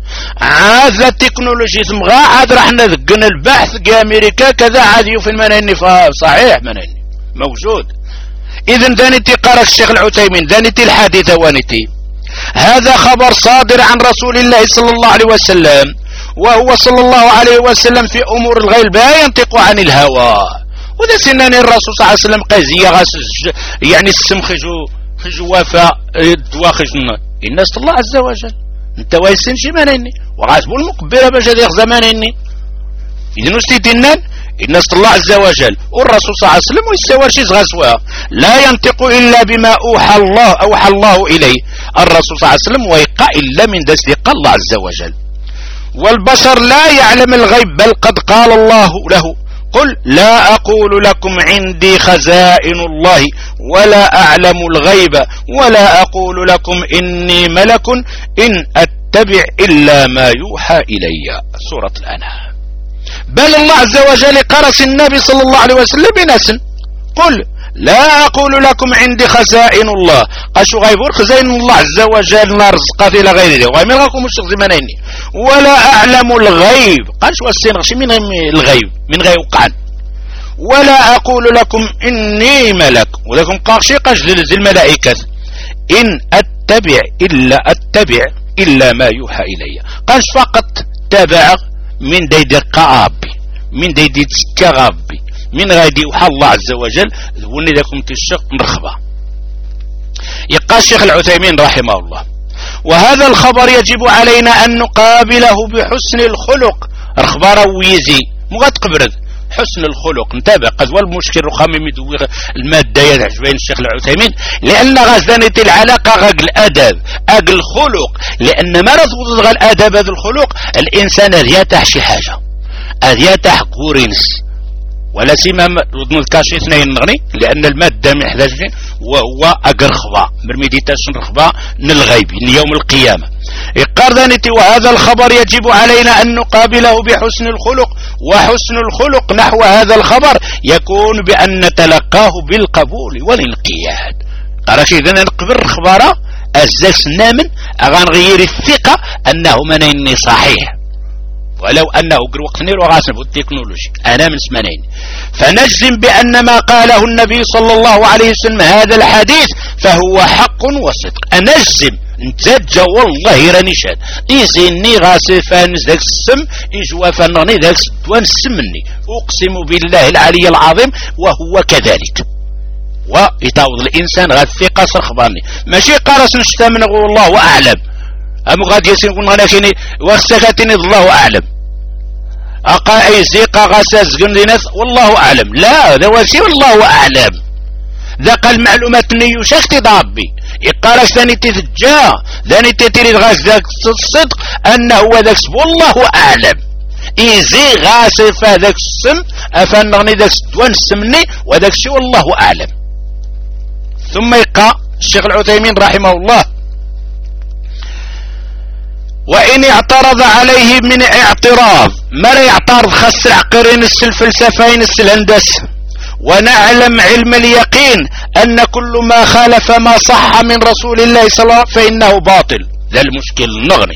عاد لا تكنولوجي ثمغا عاد راح نذقن البحث كي أمريكا كذا عاد في المنايني صحيح منايني موجود. إذن دانيتي قارك الشيخ العثيمين دانيتي الحادثة وانيتي هذا خبر صادر عن رسول الله صلى الله عليه وسلم وهو صلى الله عليه وسلم في أمور الغيب لا ينطق عن الهوى. وذا سناني الرسول صلى الله عليه وسلم قيزية غاس يعني السم خجو وافا الدواء خجنا الناس الله عز وجل انت وايسين شي مانيني وغاسبو المقبرة باش هذا يخزمانيني إذن وستيتنان الناس الله عز وجل والرسول صلى الله عليه وسلم ويسوار شي غاسوا لا ينطق إلا بما أوحى الله إليه الرسول صلى الله عليه وسلم ويقع إلا من دسلق الله عز وجل. والبشر لا يعلم الغيب بل قد قال الله له قل لا أقول لكم عندي خزائن الله ولا أعلم الغيب ولا أقول لكم إني ملك إن أتبع إلا ما يوحى إلي. سورة الأنعام. بل الله عز وجل قرس النبي صلى الله عليه وسلم بناس قل لا أقول لكم عندي خزائن الله قاشو غيبور خزائن الله عز وجل نرزقات إلى غير ذلك وغير لكم الشخص منيني ولا أعلم الغيب قاشو السين من الغيب من غير وقعا ولا أقول لكم إني ملك ولكم قاشي قاش الملائكة إن أتبع إلا ما يوحى إلي قاش فقط تبع من ديدي قابي من ديدي تسكغابي من غادي يوحى الله عز وجل ذوني لكم تشق مرخبة. يقال الشيخ العثيمين رحمه الله وهذا الخبر يجب علينا أن نقابله بحسن الخلق. الخبر ويزي مغاد قبرد حسن الخلق انتبه قد والمشكل رخامي مدوغ المادة يعجبين الشيخ العثيمين لأن غازدانة العلاقة غاق الأدب أق الخلق لأن ما رضوض غا الأدب هذا الخلق الإنسان يتح شي حاجة يتح كورينس ولا سيما نذكر شي اثنين نغني لأن المادة من حداجين وهو أق رخبة بالميديتاسيون رخبة للغيب يوم القيامة إقاردانتي. وهذا الخبر يجب علينا أن نقابله بحسن الخلق وحسن الخلق نحو هذا الخبر يكون بأن نتلقاه بالقبول والانقياد. قراش إذن نقبل الخبر أزاس نامن أغنغير الثقة أنه منيني صحيح ولو أنه وقت نير وغاسب التكنولوجي أنا من سمانين فنجزم بأن ما قاله النبي صلى الله عليه وسلم هذا الحديث فهو حق وصدق. أنجزم نتزج والله راني شاد إيزيني غاسفان ذاك السم إجوافا نغني ذاك السدوان السمني أقسم بالله العلي العظيم وهو كذلك. ويتعوض الإنسان غاد ثقة سرخباني ماشي قارس نشتمن والله أعلم أم غاد يسين قلنا لكني وسكتني الله أعلم أقا أي زيقا غاساس قنديناس والله أعلم لا ذا وشي والله أعلم ذاق المعلومات نيوشاك تضابي يقارش ثاني تثجا ثاني تتريد غاس ذاك الصدق أنه هو ذاك والله أعلم إيزي غاسف ذاك السم أفنغني ذاك الدوان السمني وذاك شي والله أعلم. ثم يقع الشيخ العثيمين رحمه الله وإن اعترض عليه من اعتراض ما لا يعترض خاص العقرين الفلسفين الهندسة ونعلم علم اليقين أن كل ما خالف ما صح من رسول الله صلى الله عليه وسلم فإنه باطل. ذا المشكل نغني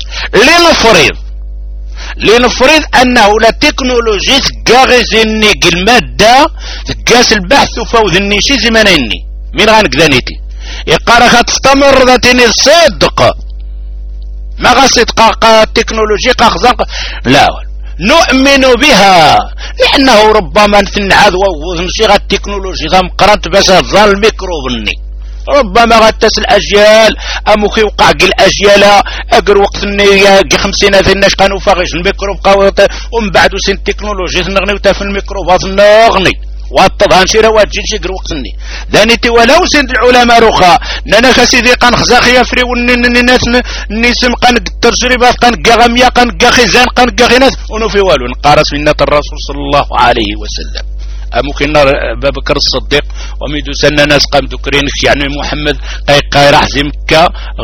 لنفرض أنه لا تكنولوجي تقاغز النيق المادة تقاس البحث فوذ النيشي زمانيني من غانقذانيتي يقارخ تستمر ذاتيني الصدق ما غصدق التكنولوجيا قاخزان لا نؤمن بها لأنه ربما تنعاد ومشي التكنولوجيا غمقرنت بس ظل الميكروبني ربما غتس الأجيال أموكي وقع الأجيال أقر وقت النية 50 الناس كانوا فاغش الميكروب قوي ومن بعد سن التكنولوجيا نغني وتافن الميكروبات نغني وطبعا شي رواج شي قر وقتني ذانيتي ولو سند العلماء رخاء نانا كسيدي قان خزاخيا فري والناس نسم قان التجربه قان غاميا قان خزان قان غيناس ونو في والو نقارس من الرسول صلى الله عليه وسلم ممكن ابا بكر الصديق وميدو سنة ناس قام ذكرين يعني محمد قاي راح زي مكة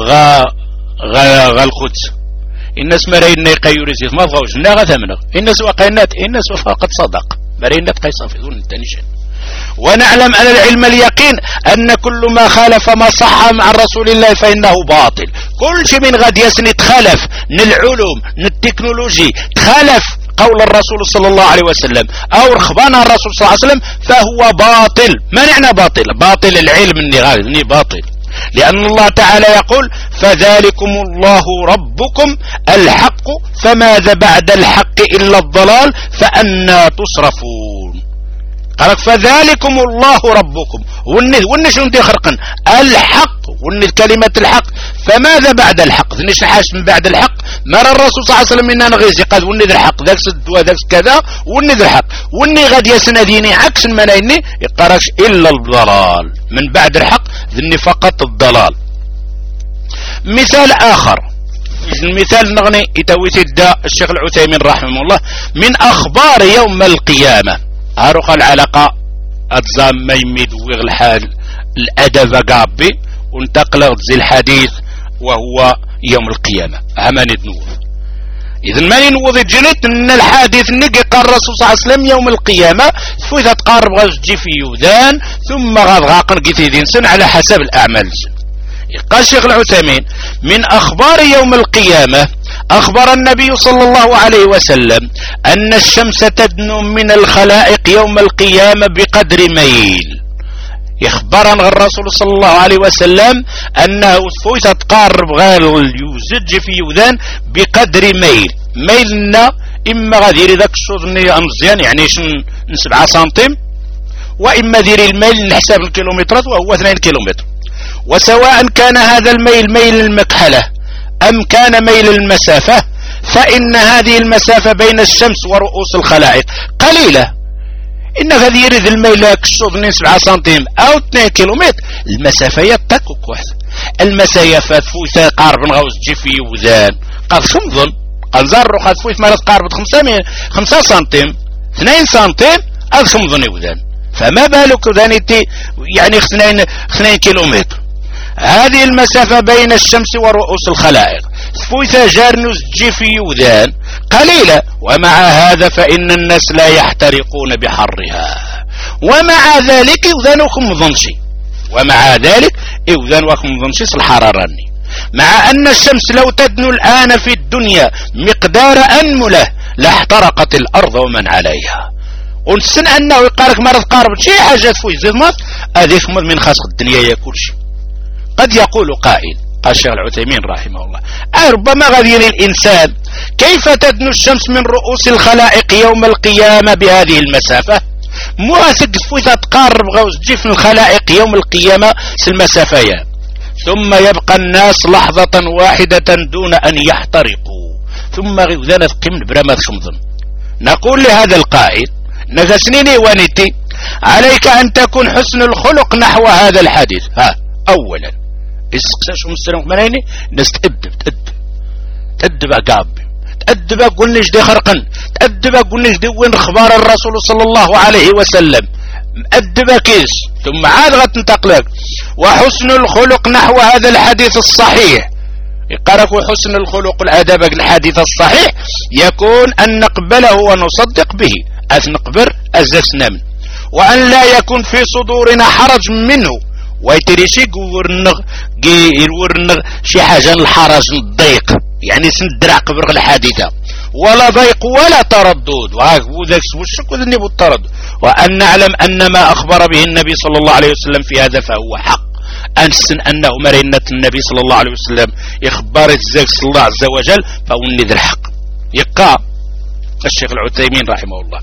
غا القدس الناس مرينا يقيوريزيت ما بغاوش لا غثمنا الناس وقينات الناس فقط صدق مرينا قيصافيون التنشن. ونعلم أن العلم اليقين أن كل ما خالف ما صح مع رسول الله فإنه باطل. كل شيء من غد يسني تخالف العلوم التكنولوجي تخالف قول الرسول صلى الله عليه وسلم أو رخبان الرسول صلى الله عليه وسلم فهو باطل. ما معنى باطل؟ باطل العلم النغالي باطل لأن الله تعالى يقول فذلكم الله ربكم الحق فماذا بعد الحق إلا الضلال فأنا تصرفون. قالك فذلكم الله ربكم ون شنو دي خرقن الحق ون كلمة الحق فماذا بعد الحق نش حاش من بعد الحق مر الرسول صلى الله عليه وسلم إننا نغيزي قال ون ذا الحق ذاك سد وذاك كذا ون ذا الحق ون غد يسنديني عكس المنايني يقرش إلا الضلال من بعد الحق ذني فقط الضلال. مثال آخر المثال نغني يتويت الداء الشيخ العثيمين رحمه الله من أخبار يوم القيامة هاروخ العلاقة أتزام ما يميد ويغ الحال الأدب قابي وانتقل زي الحديث وهو يوم القيامة عماني نوض إذن ماني نوض الجنت أن الحديث نقي قال الرسول صلى الله عليه وسلم يوم القيامة فإذا تقارب غزجي في يوذان ثم غاقن قتيدين سن على حسب الأعمال سن. قال الشيخ العثيمين من أخبار يوم القيامة أخبر النبي صلى الله عليه وسلم أن الشمس تدنو من الخلائق يوم القيامة بقدر ميل. يخبرنا الرسول صلى الله عليه وسلم أنه فويت تقارب غير يوزج في يوذان بقدر ميلنا إما غاديري ذاك الشوطني أمزيان يعني 7 سنتيم وإما ديري الميل نحسب الكيلومترات وهو 2 كيلومتر وسواء كان هذا الميل ميل المكحلة أم كان ميل المسافة، فإن هذه المسافة بين الشمس ورؤوس الخلائق قليلة. إن غادي يريد الميل كشوط 7 سنتيم أو 2 كيلومتر، المسافة يتكك واحد المسافة فويثا قارب نغوز تجي في وذان قد خمضن قال زارو قد فويث مرات قارب 5 سنتيم 2 سنتيم قد خمضن وذان، فما بالك ذانيتي يعني 2 كيلومتر. هذه المسافة بين الشمس ورؤوس الخلائق فويثا جارنوز تجي في يوذان قليلة، ومع هذا فإن الناس لا يحترقون بحرها، ومع ذلك يوذانكم مظنشي، ومع ذلك يوذانكم مظنشي الحراراني، مع أن الشمس لو تدنو الآن في الدنيا مقدار أنمله لاحترقت الأرض ومن عليها. ونسن أنه يقارك مرض قارب شي حاجات فوي زيد مصر هذيك من خاص الدنيا ياكل شي. قد يقول قائل، قال الشيخ العثيمين رحمه الله، ربما غادي الإنسان كيف تدنو الشمس من رؤوس الخلائق يوم القيامة بهذه المسافة؟ مواسق فويثا تقارب غوز جفن الخلائق يوم القيامة المسافة، ثم يبقى الناس لحظة واحدة دون أن يحترقوا، ثم غيوذان تقيم برماد خمضن. نقول لهذا القائد نغسنيني ونتي عليك أن تكون حسن الخلق نحو هذا الحديث. أولا استقساش مستلم منيني ناس تأدب قابي تأدب قلناش دي خرقن تأدب قلناش دي وين اخبار الرسول صلى الله عليه وسلم أدب كيس، ثم عاد غتنتقلك وحسن الخلق نحو هذا الحديث الصحيح. يقرأ حسن الخلق الأدب الحديث الصحيح يكون أن نقبله ونصدق به نقبر أزسنا منه، وأن لا يكون في صدورنا حرج منه ويتريشي ورنغ شي حاجة الحرج الضيق يعني سندرع قبر الحادثة ولا ضيق ولا تردد، وذاك وشك وذنب التردد، وأن نعلم أن ما أخبر به النبي صلى الله عليه وسلم في هذا فهو حق. أنسن أنه مرينة النبي صلى الله عليه وسلم إخبار الزاك صلى الله عز وجل فهو ذي الحق. يقع الشيخ العثيمين رحمه الله.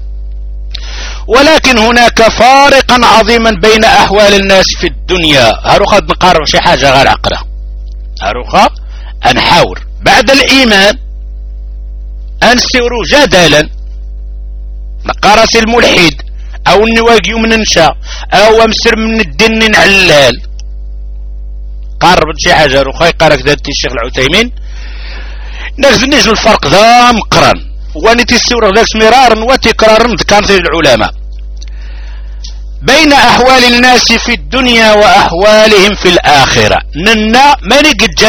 ولكن هناك فارقا عظيما بين أحوال الناس في الدنيا. هاروخا نقارب شي حاجة غير عقرة، هاروخا نحاور بعد الإيمان أنسيرو جدلا نقارس الملحد أو النواقي من ننشا أو أمسر من الدين نعلال قارب شي حاجة روخا يقارك ذاتي الشيخ العثيمين نجد الفرق ذا مقرن ونتي السورة ذاك مرارا وتكرارا كانت العلماء بين أحوال الناس في الدنيا وأحوالهم في الآخرة. ننا ما نقد جا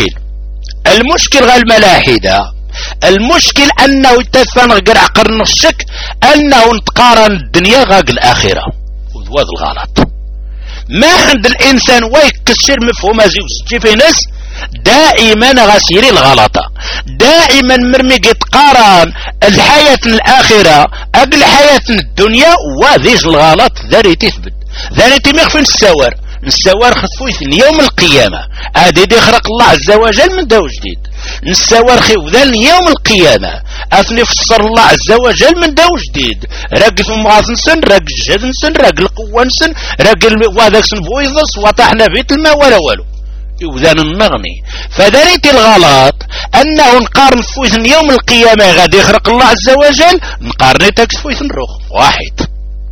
المشكل غير الملاحدة، المشكل أنه تفنغ عقرن الشك أنه نتقارن الدنيا غاق الآخرة، وهذا الغلط. ما عند الإنسان ويكسر مفهوم زي في ناس دائما غسيري الغلطة، دائما مرمي يتقارن الحياة الآخرة قبل حياة الدنيا، وذيج الغلط ذاري تثبت ذاري تمخفن السوار خطفويث يوم القيامة هذه دي خرق الله عز وجل من داو جديد. السوار خيوذان يوم القيامة أثني فسر الله عز وجل من داو جديد، راقل في مغاثنسن راقل جدنسن راقل قوانسن راقل وذاكسن بويضس وطحنا بيت الماء ولا والو يوذان النغني. فداريت الغلط أنه نقارن فويثن يوم القيامة غادي يخرق الله عز وجل نقارن تكسفويثن روخ واحد.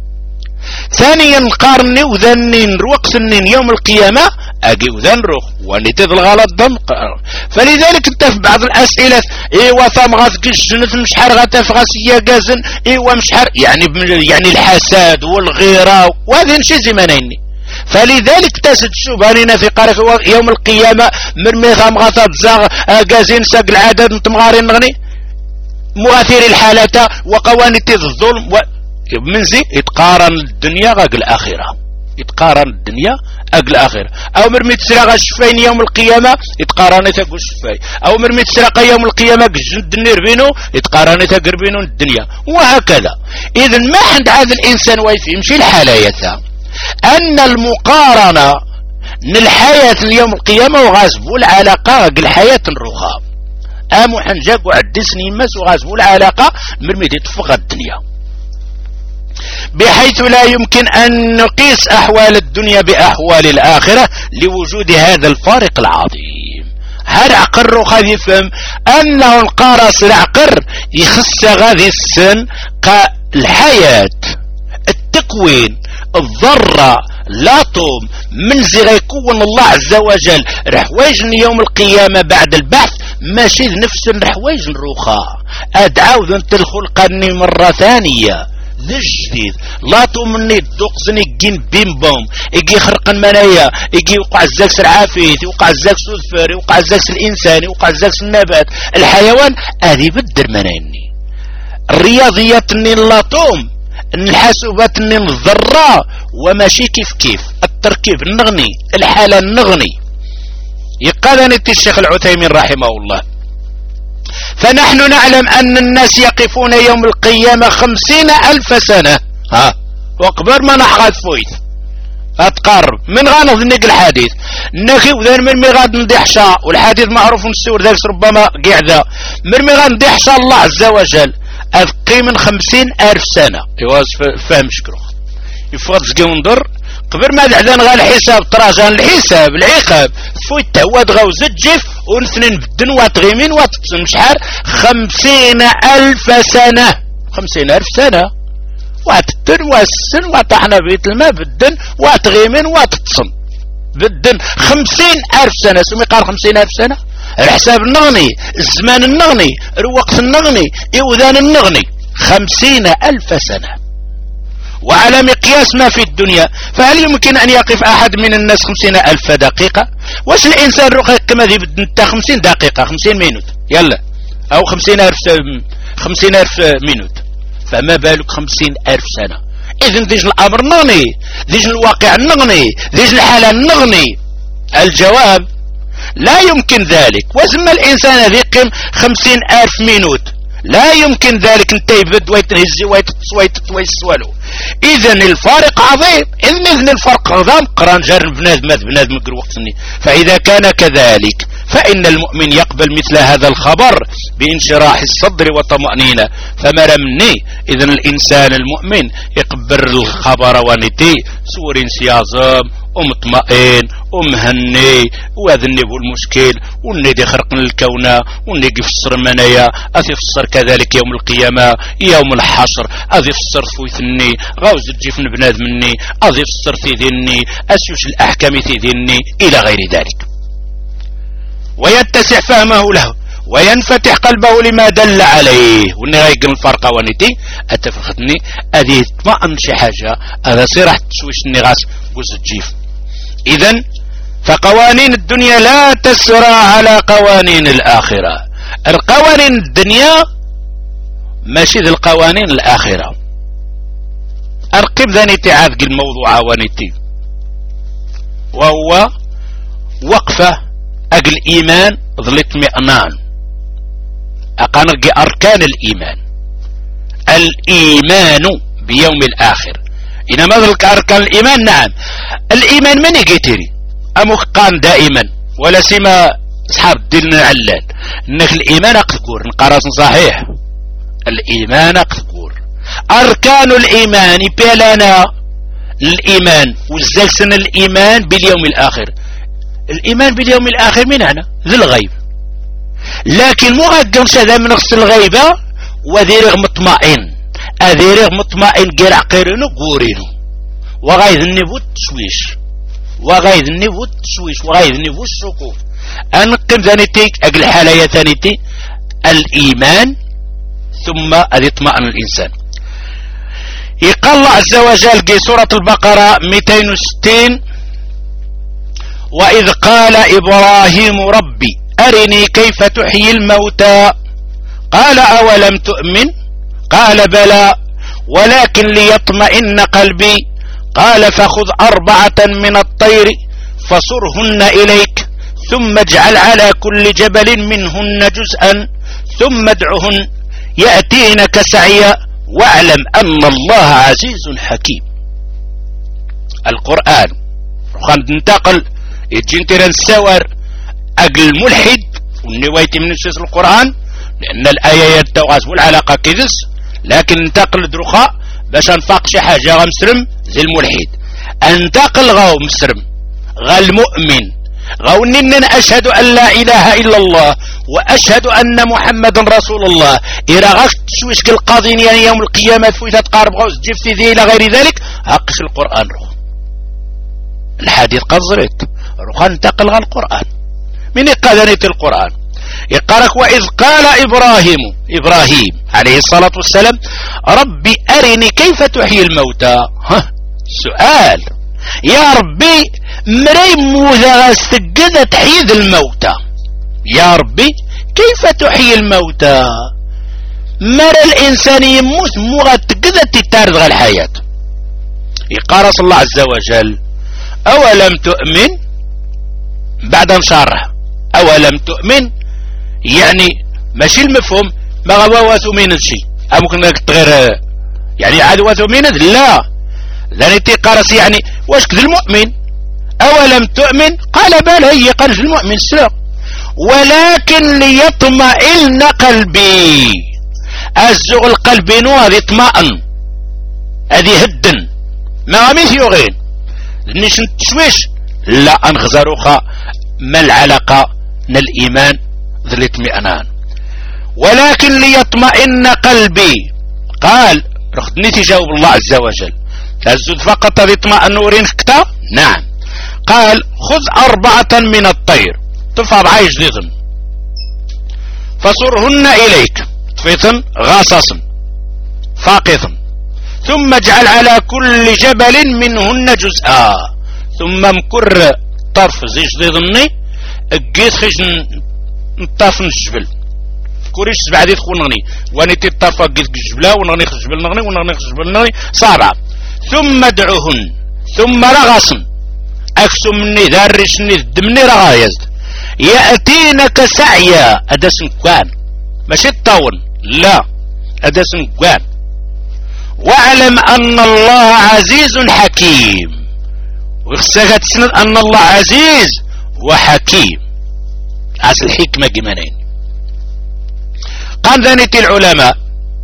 ثانيا نقارن وذنين روقسنين يوم القيامة أجي وذن روخ ونتذ الغلط دم. فلذلك انت في بعض الأسئلة ايوا ثمغاث الجنة مشحر غتفغاس ياقازن ايوا مشحر يعني الحساد والغيرة وهذه نشي زمانيني. فلذلك تسد شبهاننا في قارك يوم القيامة مرمي غامغاثات زاغ قازين ساق العدد نتمغارين نغني مؤثر الحالة وقوانين الظلم منزي يتقارن الدنيا غاق الآخرة، يتقارن الدنيا غاق الآخرة. أو مرمي تسرق الشفاين يوم القيامة يتقارن تاقو الشفاي، أو مرمي تسرق يوم القيامة جند النير بينو يتقارن تاقر بينو الدنيا، وهكذا. إذن ما عند هذا الإنسان ويفهمشي الحالية أن المقارنة من الحياة اليوم القيامة وغازبو العلاقة غاق الحياة الرخاء أمو حنجاك وعدسني مس وغازبو العلاقة مرمي تتفق الدنيا. بحيث لا يمكن أن نقيس أحوال الدنيا بأحوال الآخرة لوجود هذا الفارق العظيم. هذا عقر غادي يفهم أنه القارص العقر يخص غادي السن الحياة، التكوين، الذرة، الاتوم، من زي غيكون الله عز وجل رحوايج يوم القيامة بعد البعث ماشي نفس الرحوايج الرخاء. ادعاو ذنت الخلقاني مرة ثانية ذي الجديد لاتوم مني الدقزني جين بيم بوم يجي خرق المنايا، يجي يوقع الزاكس العافيت، يوقع الزاكس الفر، يوقع الزاكس الانسان، يوقع الزاكس النبات، الحيوان هذه بدر مناني. الرياضيات اني اللاتوم، الحاسوبات اني الذرة، وماشي كيف التركيب النغني، الحالة النغني. يقال الشيخ العثيمين رحمه الله: فنحن نعلم أن الناس يقفون يوم القيامة 50,000 سنة وقبل ما نحغاد فويت أتقارب من غانض نيق الحديث نخي وذن من مغاد ندحشا، والحديث معروف نسور ذلك ربما قاعدة من مغاد ندحشا الله عز وجل أذقي من 50,000 سنة. يواز فهم شكرا يفضل تقوندر قبل ما دعدان غا الحساب طراجان الحساب العقاب فويت تعواد غاوز الجيف ونثنين بدن واتغيمين واتتصن شحال 50,000 سنة. 50,000 سنة واتدن والسن وطحنا بيت الماء بدن واتغيمين واتتصن بدن 50,000 سنة. سمي قال 50,000 سنة الحساب النغني، الزمان النغني، الوقت النغني، إوذان النغني. 50,000 سنة. وعلى مقياس ما في الدنيا فهل يمكن أن يقف أحد من الناس 50,000 دقيقة؟ واش الإنسان رقيق كما ذي بدن 50 دقيقة 50 مينوت يلا أو 50,000 مينوت، فما بالك 50,000 سنة. إذن ديج الأمر نغني، ديج الواقع نغني، ديج الحالة نغني. الجواب لا يمكن ذلك. وزم الإنسان ذي قيم 50,000 مينوت لا يمكن ذلك. انت يبد ويتهزي ويتسوالو. اذن الفارق عظيم. اذن الفرق عظيم قران جار بنادم مقر وقتني. فاذا كان كذلك فان المؤمن يقبل مثل هذا الخبر بانشراح الصدر وطمأنينة. فما مني اذن الانسان المؤمن يقبل الخبر ونتي سور سيازم ومطمئن ومهني وهذني هو المشكل. والندي خرق الكون والندي فسر المنايا اذي فسر كذلك يوم القيامة يوم الحشر اذي فسر فويثني غاوز تجيف بناد مني اذي فسر تيذني اسيوش الاحكام تيذني الى غير ذلك. ويتسع فهمه له وينفتح قلبه لما دل عليه. والنهاية الفرقة ونتي اتفقتني اذي اطمئن شي حاجة هذا صراح تشويش النغاس بوز تجيف. إذن فقوانين الدنيا لا تسرى على قوانين الآخرة. القوانين الدنيا ماشي ذي القوانين الآخرة. أرقب ذانيتي عاذق الموضوع ونتي وهو وقفة أقل إيمان ظل اطمئنان أقنق أركان الإيمان. الإيمان بيوم الآخر إنما ذلك أركان الإيمان. نعم الإيمان من يقتري أمقان دائما ولا سيما أصحاب الدين العلال إنك الإيمان أقذكور نقراص صحيح. الإيمان أقذكور أركان الإيمان بيلانا الإيمان والزلسن الإيمان باليوم الآخر. الإيمان باليوم الآخر من هنا ذي الغيب، لكن مو غاقم هذا من نقص الغيبة وذيرغ مطمئن أذيرغ مطمئن قير عقيرينو قورينو وغايد النبو التشويش وغايد النبو التشويش وغايد النبو الشكوف. أنقم ذانيتي أقل حالية ثانيتي الإيمان ثم أذي اطمئن الإنسان. يقال الله عز وجل في سورة البقرة 260: وإذ قال إبراهيم ربي أرني كيف تحيي الموتى قال أولم تؤمن قال بلى ولكن ليطمئن قلبي قال فخذ 4 من الطير فصرهن إليك ثم اجعل على كل جبل منهن جزءا ثم ادعهن يأتينك سعيا واعلم أن الله عزيز حكيم. القرآن خند ننتقل يجين السور أقل ملحد ونوايتي من نسيس القرآن لأن الآية يتوغاز والعلاقة كذس، لكن ننتقل دروخاء باش نفاق شي حاجة غمسرم زي الملحد انتقل غاو مسرم غا المؤمن غاو نن اشهد ان لا اله الا الله واشهد ان محمد رسول الله إرا غاك تشويش كالقاضين يعني يوم القيامة فويتا تقارب غوز جفتي ذي الى غير ذلك هاقش القرآن روح الحديث قد زريت روح انتقل غا القرآن من قادنية القرآن يقارك وإذ قال إبراهيم عليه الصلاة والسلام ربي أرني كيف تحيي الموتى سؤال يا ربي مري موذا استجد تحيي الموتى يا ربي كيف تحيي الموتى مرى الإنسان يموت مغتقد تتارد غا الحياة يقارس الله عز وجل أولم تؤمن بعد نشرح أولم تؤمن يعني ماشي المفهوم ما غوا ثمين شيء ممكن تغير يعني عاد وثمين لا لاني تقارس يعني واش كذا المؤمن أولم تؤمن قال بل هي قال المؤمن سلا ولكن ليطمئن قلبي الزغ القلب هذه اطمئن هذه هدن ما غميث يغين نيش نتشويش لا انخزروخا ما العلاقة من الإيمان ذي الاطمئنان ولكن ليطمئن قلبي قال رخدني تجاوب الله عز وجل تزد فقط يطمئن ورين كتا نعم قال خذ 4 من الطير تفعل عايش ذيثن فصرهن إليك طفيثن غاصصا فاقثا ثم اجعل على كل جبل منهن جزءا ثم مكر طرف زيش ذيثني اجيث خشن نطافن الجبل كوريش بعد تكون نغني واني تطرف اجيث الجبلة ونغني خجبل نغني ونغني خجبل نغني صعبة ثم ادعوهن ثم رغصن اكسو مني ذارشني دمني رغايز يأتينك سعيا ادسن كوان ماشي الطاون لا ادسن كوان واعلم ان الله عزيز حكيم وخساك تسند ان الله عزيز وحكيم عز الحكمة جمانين قال ذنيت العلماء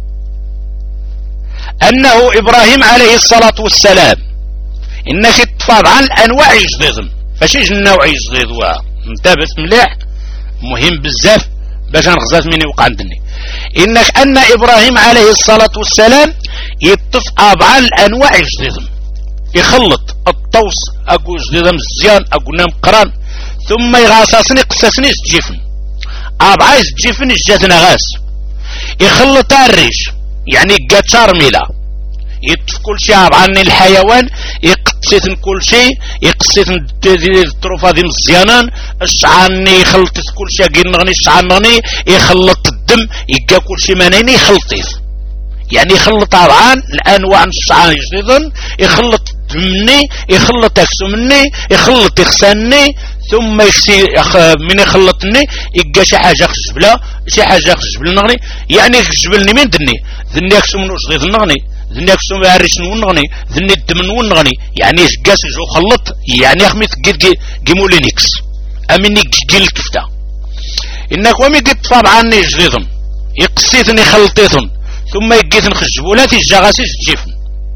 انه ابراهيم عليه الصلاة والسلام انك تفاض عن انواع جديد فاش النوع جديد انتبه مليح مهم بزاف باش نخزات من يوقع عندني انك ان ابراهيم عليه الصلاة والسلام يتفق عن الانواع جديد يخلط الطوس اكو جديد مزيان اكو نام قران ثم يغاصصني قسسني الجفن عايز الجفن الجاتنا غاس يخلط الريش يعني قات شارميلا يطف كل شيء عني الحيوان يقصيثن كل شيء يقصيثن الطروفة دي مزيانان الشعاني يخلط كل شيء نغني الشعاني يخلط الدم يقا كل شيء مانيني يخلطيث يعني يخلط طبعا الانواع الشعاني جديدا يخلط مني يخلط اكسو مني يخلط يخساني ثم من يخلطني يقا شي حاجة خجبلا شي حاجة خجبل نغني يعني خجبلني من دني ذني اكسو منو جديد نغني ذني اكسو مارش نغني ذني الدم نغني يعني قاس جو خلط يعني اخمي تقيل جيمولينيكس امني جيل الكفتا انك ومي قد طاب عني جديدا يقصيتني خلطيتن ثم يقيتن خجبولاتي الجغاسيس تجيفن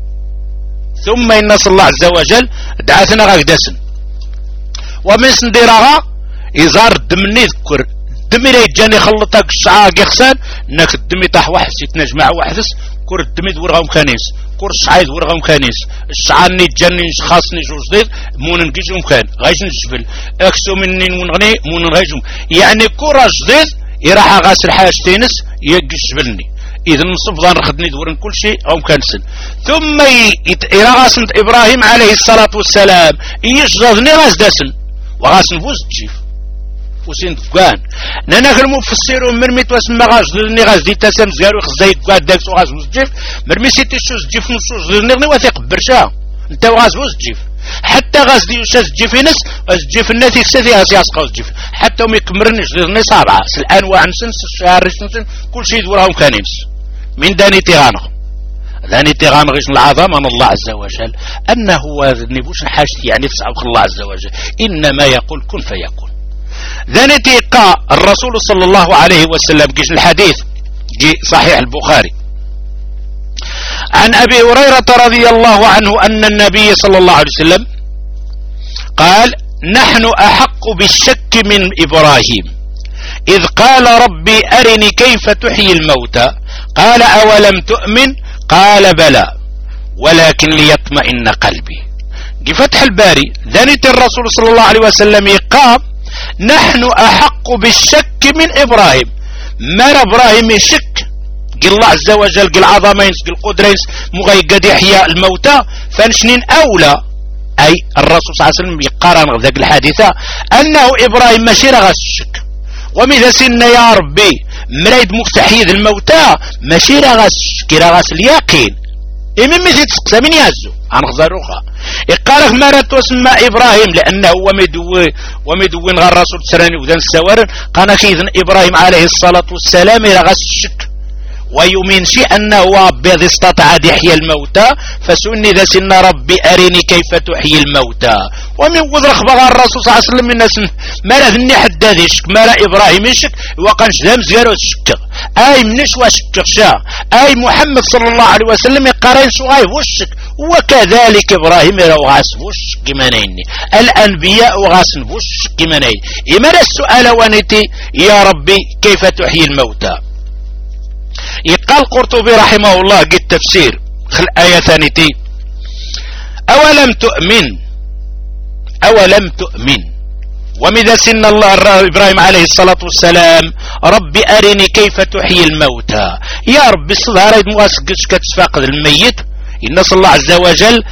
ثم إن الله عز وجل دعاتنا غاكداسن ومن سنديرها إزار الدمني ذكر الدمي لا يجاني خلطك الشعاع قيخسان انك الدمي طاح واحد يتنجمع واحدس كور الدمي دورغم كانيس كور الشعاع دورغم كانيس الشعاني جاني خاصني جوج دير مون نجيجهم كان غايش نجبل اكسو مني ونغني مون نغيجهم يعني كورة جديد يراح غاسل حاجة تينس يجبلني إذا نصفضان رخدني دورن كل شيء أو مكانسن ثم يراغاسن إبراهيم عليه الصلاة والسلام يشغضني غاز داسن وغاسن فوز تجيف وسين تقوان نانا المفسر مرميت واسمى غاز غاز دي تاسم زيارو خزايد قواد داكس وغاز فوز تجيف مرميسي تشوز تجيف نصوص غنغني وثيق برشا انت وغاز فوز تجيف حتى غاز دي وشاز تجيف نس غاز تجيف الناس يكساثي غاز ياسقاوز تجيف حتى هم يكمرنش غيرني صعبة الأنواع نسنس الشهر نسن كل شيء دوراهم كانينس من داني تيغانغ غيش العظام من الله عز وجل أنه نبوش حاجتي يعني فسعوك الله عز وجل إنما يقول كن فيكون ذاني تيقى الرسول صلى الله عليه وسلم جيش الحديث جي صحيح البخاري عن أبي هريرة رضي الله عنه أن النبي صلى الله عليه وسلم قال: نحن أحق بالشك من إبراهيم إذ قال: ربي أرني كيف تحيي الموتى. قال: أولم تؤمن؟ قال: بلى ولكن ليطمئن قلبي. فتح الباري ذنت الرسول صلى الله عليه وسلم يقام: نحن أحق بالشك من إبراهيم. ما إبراهيم يشك قال الله عز وجل قال عظمين قال قدرين مغي قد يحيى الموتى فنشنين أولى. أي الرسول صلى الله عليه وسلم يقارن ذاك الحادثة أنه إبراهيم ماشي راه الشك ومذا سن يا ربي مريد مفتحيد الموتى ماشي راه الشك راه اليقين. إمن مزيد تسقسى من يهزو عن غزاروخا يقارك مرات وسمى إبراهيم لأنه ومدوين غير الرسول سراني وذن السوارن قانا كيذن إبراهيم عليه الصلاة والسلام راه الشك ويؤمن شيء أنه ربي استطاع يحيي الموتى فسني ذا سن ربي أريني كيف تحيي الموتى. ومن وذرخ بغى الرسول صلى الله عليه وسلم من الناس ما لا ذني حد ذي شك ما لا إبراهيم يشك وقنش ذا مزيرو الشك أي منش وشك شا أي محمد صلى الله عليه وسلم يقارن شغاي وشك وكذلك إبراهيم يرو غاس وشك منيني الأنبياء غاس وشك منين. إما السؤال ونتي يا ربي كيف تحيي الموتى. يقال قرطبي رحمه الله قد تفسير خل آية ثانيتي: أولم تؤمن ومذا سن الله إبراهيم عليه الصلاة والسلام ربي أرني كيف تحيي الموتى. يا رب الصلاة ريد مواسقش كتفاقد الميت الناس الله عز وجل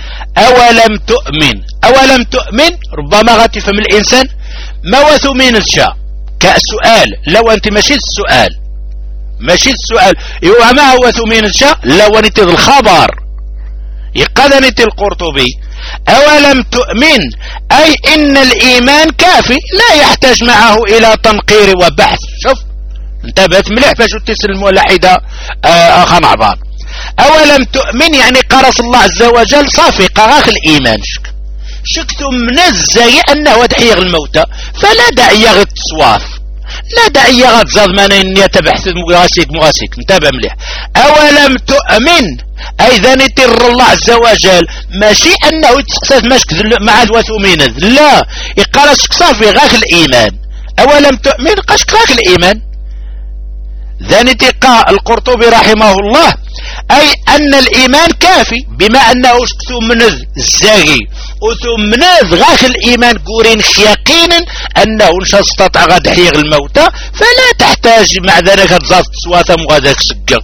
أولم تؤمن ربما غتفهم الإنسان ما وثمين الشاء كسؤال لو أنت ماشي السؤال يوه ما هو ثمين الشاء لو أنت الخبر يقدنت القرطبي أولم تؤمن أي إن الإيمان كافي لا يحتاج معه إلى تنقير وبحث. شوف انتبهت مليح باش تسلم ولاحدة آخر مع بعض. أولم تؤمن يعني قرص الله عز وجل صافي قراخ الإيمان شكت من الزي أنه دحيغ الموتى فلا داعي غتصواف لا داعي غتزاد مانين يتبحث مغاسيك انتبه مليح. أولم تؤمن أي ذنتر الله عز وجل ماشي أنه يتسقسف ماشك مع الوثومين لا يقرصك صافي غاك الإيمان. أولم تؤمن قاشك غاك الإيمان ذنتي القرطبي رحمه الله أي أن الإيمان كافي بما أنه ثمنذ الزاغي وثمنذ غاك الإيمان قورين يقينا أنه إن استطاع غاد حيغ الموتى فلا تحتاج مع ذلك تزاد سواثا مغادك سجل.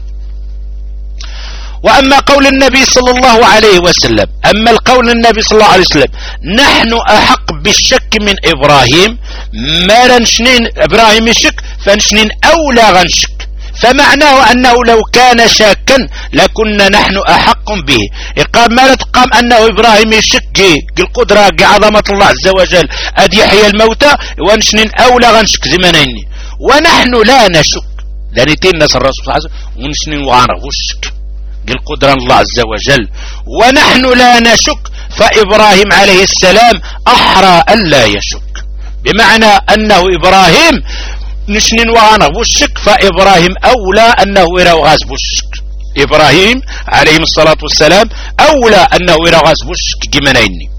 وأما قول النبي صلى الله عليه وسلم أما القول النبي صلى الله عليه وسلم نحن أحق بالشك من إبراهيم ما رنشنين إبراهيم يشك فنشنين أولى غنشك فمعناه أنه لو كان شاكا لكنا نحن أحق به. قال ما تقام أنه إبراهيم يشك القدرة عظمة الله عز وجل أد يحيي الموتى ونشنين أولى غنشك زمانيني ونحن لا نشك لانتين الناس الرسول صلى الله عليه وسلم ونشنين وغانا وشك القدرة الله عز وجل ونحن لا نشك فإبراهيم عليه السلام أحرى ألا يشك بمعنى أنه إبراهيم نشنين وغانا وشك فإبراهيم أولى أنه يرى غاز وشك إبراهيم عليه الصلاة والسلام أولى أنه يرى غاز وشك جمنيني.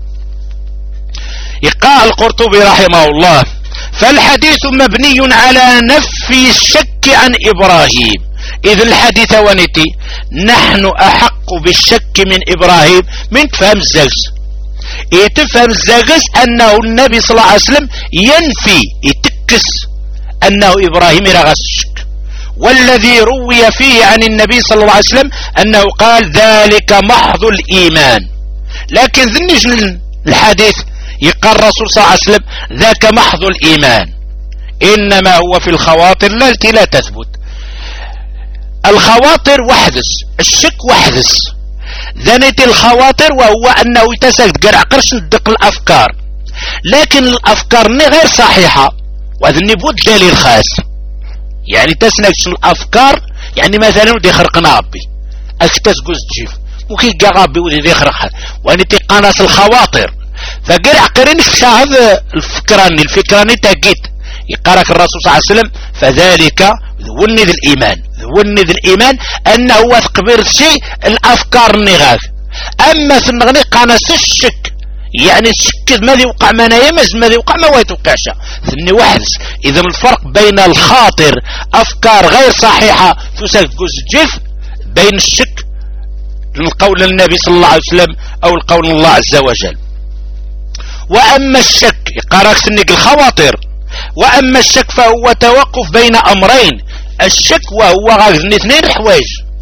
يقال القرطبي رحمه الله فالحديث مبني على نفي الشك عن إبراهيم إذ الحديث ونتي نحن أحق بالشك من إبراهيم من تفهم الزاغس يتفهم الزاغس أنه النبي صلى الله عليه وسلم ينفي يتكس أنه إبراهيم رغى الشك والذي روي فيه عن النبي صلى الله عليه وسلم أنه قال ذلك محض الإيمان. لكن ذنج الحديث يقال الرسول صلى الله عليه وسلم ذاك محض الإيمان إنما هو في الخواطر التي لا تثبت. الخواطر وحدث الشك وحدث ذنت الخواطر وهو أنه يتساقط قرع قرش ندق الأفكار لكن الأفكار غير صحيحة وهذا بود دليل خاص يعني تسنكش الأفكار يعني مثلا ودي خرقنا ربي أكتس قوز تجيف ممكن قابي ودي خرقها وأن تقانس الخواطر فقرع قرين شاهد الفكراني تاقيت يقارك الرسول صلى الله عليه وسلم فذلك ذوني ذي الإيمان وني ذي الإيمان أنه هو تقبير شيء الأفكار النغاث. أما سنغني قانس الشك يعني الشك ماذا يوقع ما نايمز ماذا يوقع ما ويتوقعش ثني واحد. إذا الفرق بين الخاطر أفكار غير صحيحة تسال جف بين الشك القول النبي صلى الله عليه وسلم أو القول الله عز وجل. وأما الشك يقارك سنك الخواطر. وأما الشك فهو توقف بين أمرين. الشك وهو غاز اثنين حوايج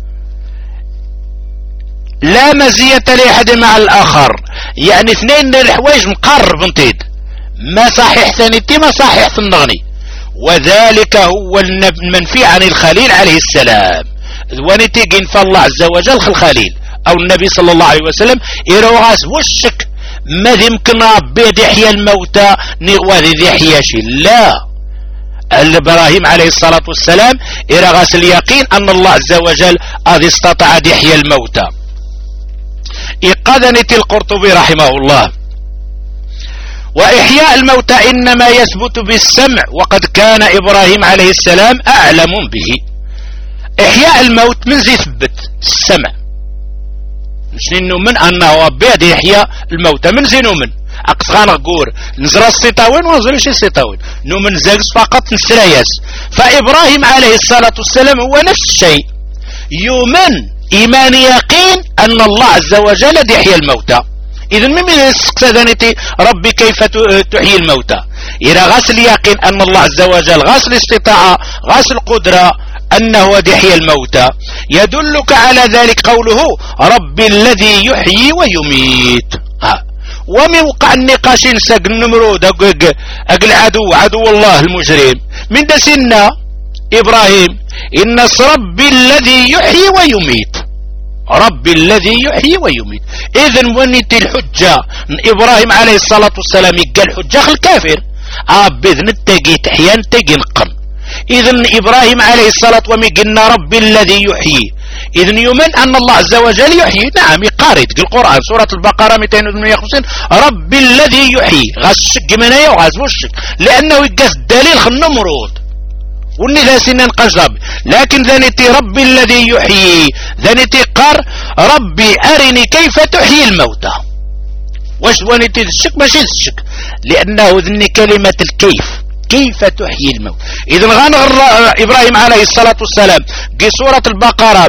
لا مزية لأحد مع الآخر يعني اثنين الحوايج مقرب انتيد ما صحيح ثانيتي ما صحيح النغني. وذلك هو المنفي عن الخليل عليه السلام ونتيجين فالله عز وجل الخليل أو النبي صلى الله عليه وسلم إرواغاس والشك ما يمكن ربي يحيى الموتى نغوذي يحيى شي لا. إبراهيم عليه الصلاة والسلام إرغاس اليقين أن الله عز وجل أذ استطاع يحيى الموتى. إقادنة القرطبي رحمه الله وإحياء الموتى إنما يثبت بالسمع وقد كان إبراهيم عليه السلام أعلم به. إحياء الموت من زي يثبت السمع مش نؤمن أنه بيد يحيى الموتى من زي نؤمن أقصغان غور نزرى السيطاوين ونزلش السيطاوين نؤمن زاقس فقط نسرياس. فإبراهيم عليه الصلاة والسلام هو نفس الشيء يؤمن إيمان يقين أن الله عز وجل يحيي الموتى. إذن من السكسدانيتي ربي كيف تحيي الموتى إذا غاس اليقين أن الله عز وجل غاس الاستطاعة غاس القدرة أنه يحيي الموتى. يدلك على ذلك قوله ربي الذي يحيي ويميت. ومن وقع النقاش نساق النمرود أقل عدو الله المجرم من دسنا إبراهيم إن ربي الذي يحيي ويميت ربي الذي يحيي ويميت. إذن ونيت الحجة إبراهيم عليه الصلاة والسلام قال حجة الكافر بإذن التقي تحيان تقي نقم. إذن إبراهيم عليه الصلاة والسلام قلنا ربي الذي يحيي إذن يؤمن أن الله عز وجل يحيي. نعم يقارد القرآن سورة البقرة 258 ربي الذي يحيي غاز الشك منايا وغاز والشك لأنه يقاس الدليل النمرود وني ذا سنان قجرب. لكن ذنتي ربي الذي يحيي ذنتي قر ربي أرني كيف تحيي الموتى. واش ونتي الشك ماشي الشك لأنه ذني كلمة الكيف كيف تحيي الموت. إذن غنغر إبراهيم عليه الصلاة والسلام في سورة البقرة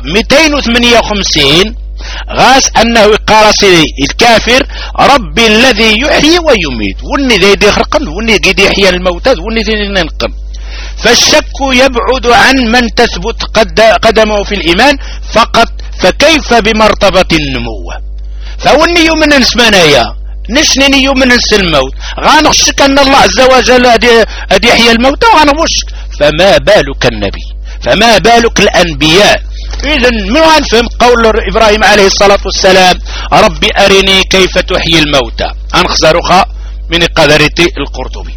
258 غاس أنه قارس الكافر ربي الذي يحيي ويميت وني ذي دي خرقن وني دي يحيي الموتى وني ذي ننقم. فالشك يبعد عن من تثبت قدمه في الإيمان فقط فكيف بمرتبة النمو. فوني يؤمن نسمانايا نشني يؤمن الموت غانغشك أن الله عز وجل أدي يحيي الموتى وغانغشك فما بالك النبي فما بالك الأنبياء. إذن من نفهم قول إبراهيم عليه الصلاة والسلام ربي أرني كيف تحيي الموتى أنخزرخ من قدرة القرطبي.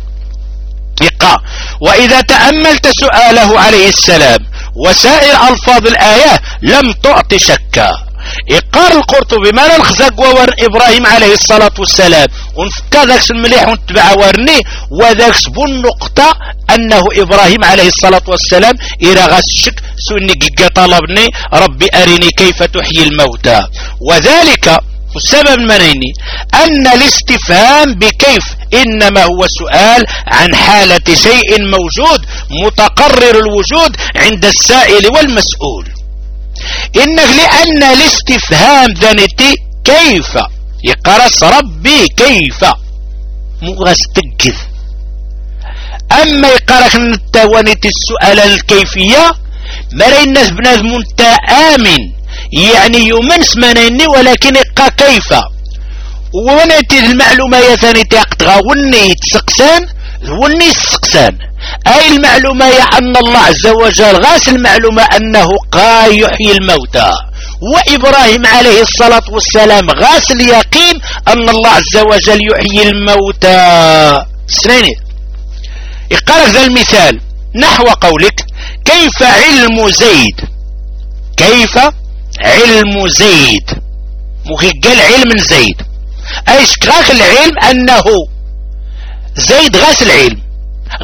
وإذا تأملت سؤاله عليه السلام وسائر ألفاظ الآية لم تعط شكا. إقار القرطبي ما نخزق وور إبراهيم عليه الصلاة والسلام ونفكا ذاكس المليح ونتبع ورني وذاكس بالنقطة أنه إبراهيم عليه الصلاة والسلام إذا غاس الشك سني طلبني ربي أرني كيف تحيي الموتى. وذلك السبب منيني أن الاستفهام بكيف إنما هو سؤال عن حالة شيء موجود متقرر الوجود عند السائل والمسؤول. إنه لأن الاستفهام ذنتي كيف يقرس ربي كيف مغستقذ. أما يقرأ نتوانيت السؤال الكيفية مري الناس بنادم آمن يعني يومن سمانيني ولكن يقى كيف ونأتي المعلومة يثاني تاقتغى وني تسقسان وني السقسان أي المعلومة أن الله عز وجل غاس المعلومة أنه قا يحيي الموتى. وإبراهيم عليه الصلاة والسلام غاس اليقين أن الله عز وجل يحيي الموتى. سنين يقرأ ذا المثال نحو قولك كيف علم زيد كيف علم زيد قال علم زيد أي اشتراك العلم أنه زيد غاس العلم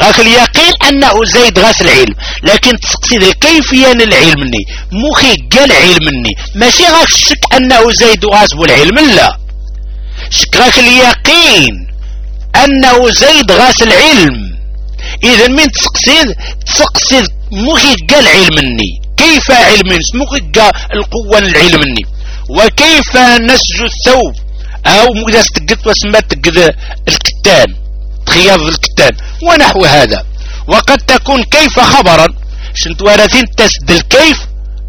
غاك اليقين أنه زيد غاس العلم، لكن تقصد الكيفية العلم مني مخي قال علم مني، ماشي غاك الشك أنه زيد غاس بالعلم، لا شك غاك اليقين أنه زيد غاس العلم. إذا من تقصد مخي قال علم مني، كيف علم مخي قال القوة العلم مني، وكيف نسج الثوب أو مقدس تقد وسمى تقد الكتان خياض الكتان ونحو هذا. وقد تكون كيف خبرا، شنت وارثين تسد الكيف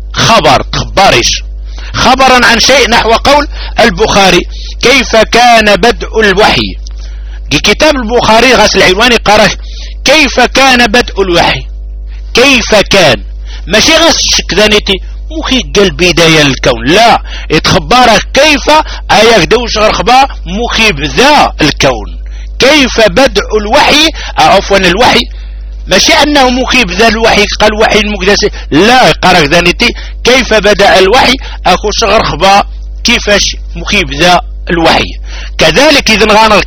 خبارش خبرا عن شيء، نحو قول البخاري كيف كان بدء الوحي. كتاب البخاري غسل العنواني قرأ كيف كان بدء الوحي، كيف كان ماشي غس شكدانيتي مخي قال بداية الكون، لا يتخبرك كيف اياك دوش غرخبا مخي بذا الكون، كيف بدء الوحي عفوا الوحي ماشي انه مخي بذا الوحي قال وحي المقدس، لا قرأ ذانيتي كيف بدأ الوحي اخو شغر خبا كيفاش مخي بذا الوحي. كذلك اذا غانر